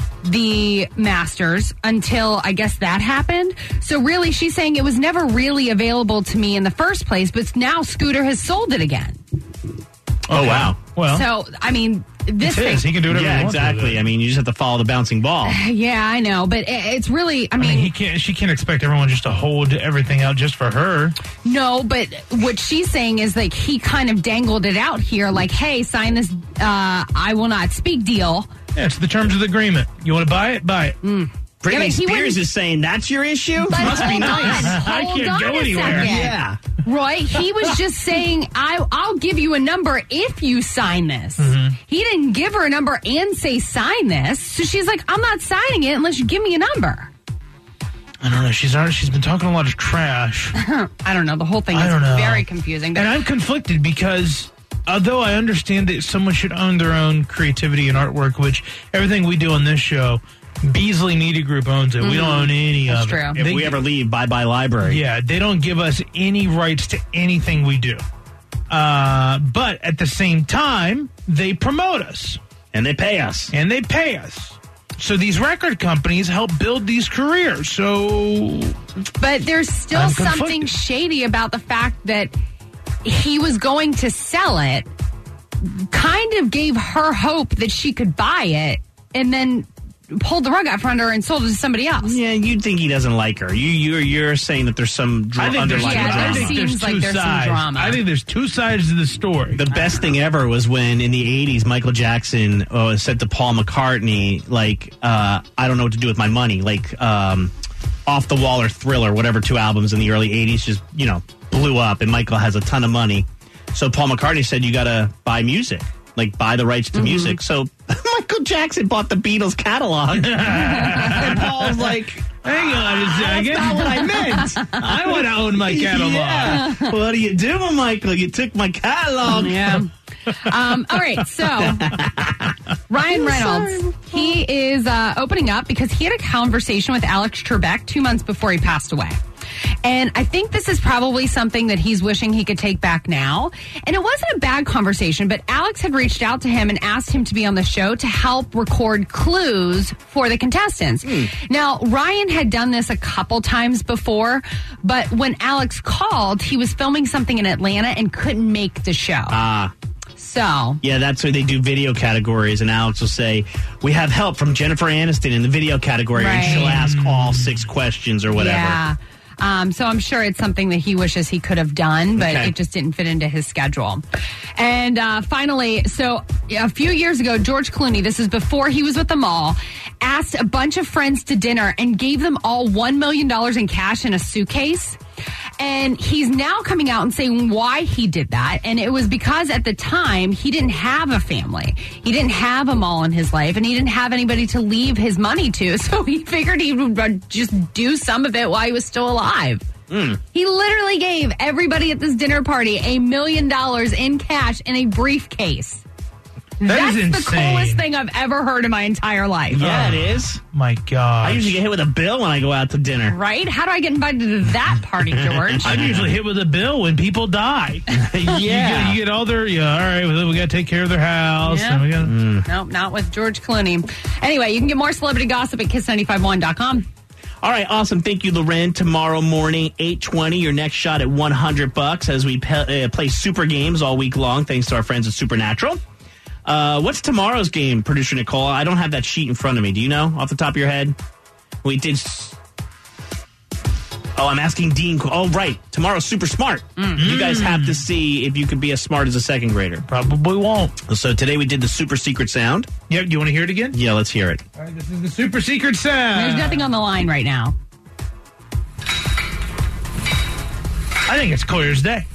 the Masters until I guess that happened. So really, she's saying it was never really available to me in the first place, but now Scooter has sold it again. Oh, wow. Well, So, I mean, this it's thing. his. He can do whatever Yeah, he wants with exactly. it. I mean, you just have to follow the bouncing ball. Yeah, I know, but it, it's really, I I mean, mean, he can't. She can't expect everyone just to hold everything out just for her. no, but what she's saying is like he kind of dangled it out here, like, hey, sign this uh, I will not speak deal. Yeah, it's the terms of the agreement. You want to buy it? Buy it. Britney Yeah, but he Spears wouldn't- is saying that's your issue? But Must be hold nice. on, I hold can't on go a anywhere. second. Yeah. Roy, he was just saying, I, I'll give you a number if you sign this. Mm-hmm. He didn't give her a number and say sign this. So she's like, I'm not signing it unless you give me a number. I don't know. She's already, she's been talking a lot of trash. I don't know. The whole thing I is don't know. very confusing. And I'm conflicted because although I understand that someone should own their own creativity and artwork, which everything we do on this show, Beasley Media Group owns it. We don't own any That's of true. it. If They- we ever leave, bye-bye library. Yeah, they don't give us any rights to anything we do. Uh, but at the same time, they promote us. And they pay us. And they pay us. So these record companies help build these careers. So But there's still I'm something conflicted. shady about the fact that he was going to sell it, kind of gave her hope that she could buy it, and then pulled the rug out from under her and sold it to somebody else. Yeah, you'd think he doesn't like her. You, you're, you're saying that there's some dr- I think there's, underlying Yeah, I drama. there think there's seems two like there's some sides. drama. I think there's two sides to the story. The best thing ever was when in the eighties, Michael Jackson uh, said to Paul McCartney, like, uh, I don't know what to do with my money. Like, um, Off the Wall or Thriller, whatever two albums in the early eighties just, you know, blew up, and Michael has a ton of money. So Paul McCartney said, you got to buy music. Like, buy the rights to Mm-hmm. music. So Michael Jackson bought the Beatles catalog. And Paul's like, Hang on a second. that's not what I meant. I want to own my catalog. Yeah. What are you doing, Michael? You took my catalog. Yeah. Um, all right, so Ryan Reynolds, he is uh, opening up because he had a conversation with Alex Trebek two months before he passed away. And I think this is probably something that he's wishing he could take back now. And it wasn't a bad conversation, but Alex had reached out to him and asked him to be on the show to help record clues for the contestants. Now, Ryan had done this a couple times before, but when Alex called, he was filming something in Atlanta and couldn't make the show. Ah. So, Yeah, that's where they do video categories, and Alex will say, we have help from Jennifer Aniston in the video category, and Right. she'll ask all six questions or whatever. yeah. Um, so I'm sure it's something that he wishes he could have done, but Okay. it just didn't fit into his schedule. And uh, finally, so a few years ago, George Clooney, this is before he was with the mall, asked a bunch of friends to dinner and gave them all one million dollars in cash in a suitcase. And he's now coming out and saying why he did that. And it was because at the time, he didn't have a family. He didn't have a mall in his life, and he didn't have anybody to leave his money to. So he figured he would just do some of it while he was still alive. Mm. He literally gave everybody at this dinner party a million dollars in cash in a briefcase. That That's is the insane. coolest thing I've ever heard in my entire life. Yeah, it is. My God. I usually get hit with a bill when I go out to dinner. Right? How do I get invited to that party, George? I'm usually hit with a bill when people die. Yeah. You get, you get all their, yeah, all right, well, we got to take care of their house. Yeah. And we gotta, Mm. Nope, not with George Clooney. Anyway, you can get more celebrity gossip at kiss nine five one dot com. All right, awesome. Thank you, Loren. Tomorrow morning, eight twenty, your next shot at one hundred bucks as we pe- uh, play super games all week long, thanks to our friends at Supernatural. Uh, what's tomorrow's game, producer Nicole? I don't have that sheet in front of me. Do you know off the top of your head? We did. S- oh, I'm asking Dean. Oh, right. Tomorrow's Super Smart. Mm. You guys have to see if you can be as smart as a second grader. Probably won't. So today we did the super secret sound. Yep, you want to hear it again? Yeah, let's hear it. All right, this is the super secret sound. There's nothing on the line right now. I think it's clear as day.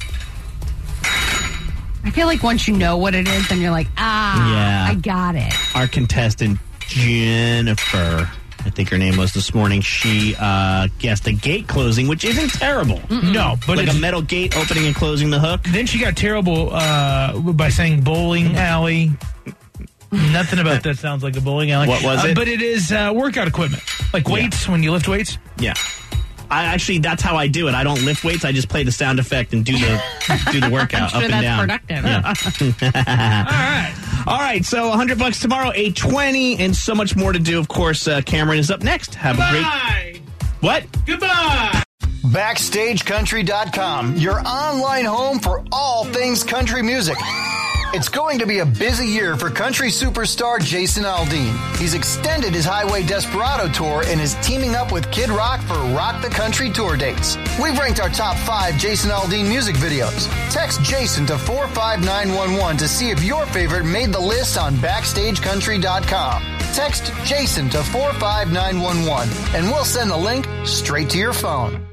I feel like once you know what it is, then you're like, ah, Yeah. I got it. Our contestant, Jennifer, I think her name was this morning, she uh, guessed a gate closing, which isn't terrible. No, but like it's, a metal gate opening and closing the hook. then she got terrible uh, by saying bowling alley. Nothing about that sounds like a bowling alley. What was Uh, it? but it is uh, workout equipment, like weights when you lift weights. Yeah. I actually, that's how I do it. I don't lift weights. I just play the sound effect and do the do the workout I'm sure up and that's down. productive. Yeah. All right. All right, so one hundred bucks tomorrow, eight twenty, and so much more to do. Of course, uh, Cameron is up next. Have a Bye. great... What? Goodbye. Backstage Country dot com, your online home for all things country music. It's going to be a busy year for country superstar Jason Aldean. He's extended his Highway Desperado tour and is teaming up with Kid Rock for Rock the Country tour dates. We've ranked our top five Jason Aldean music videos. Text Jason to four five nine one one to see if your favorite made the list on Backstage Country dot com. Text Jason to four five nine one one and we'll send the link straight to your phone.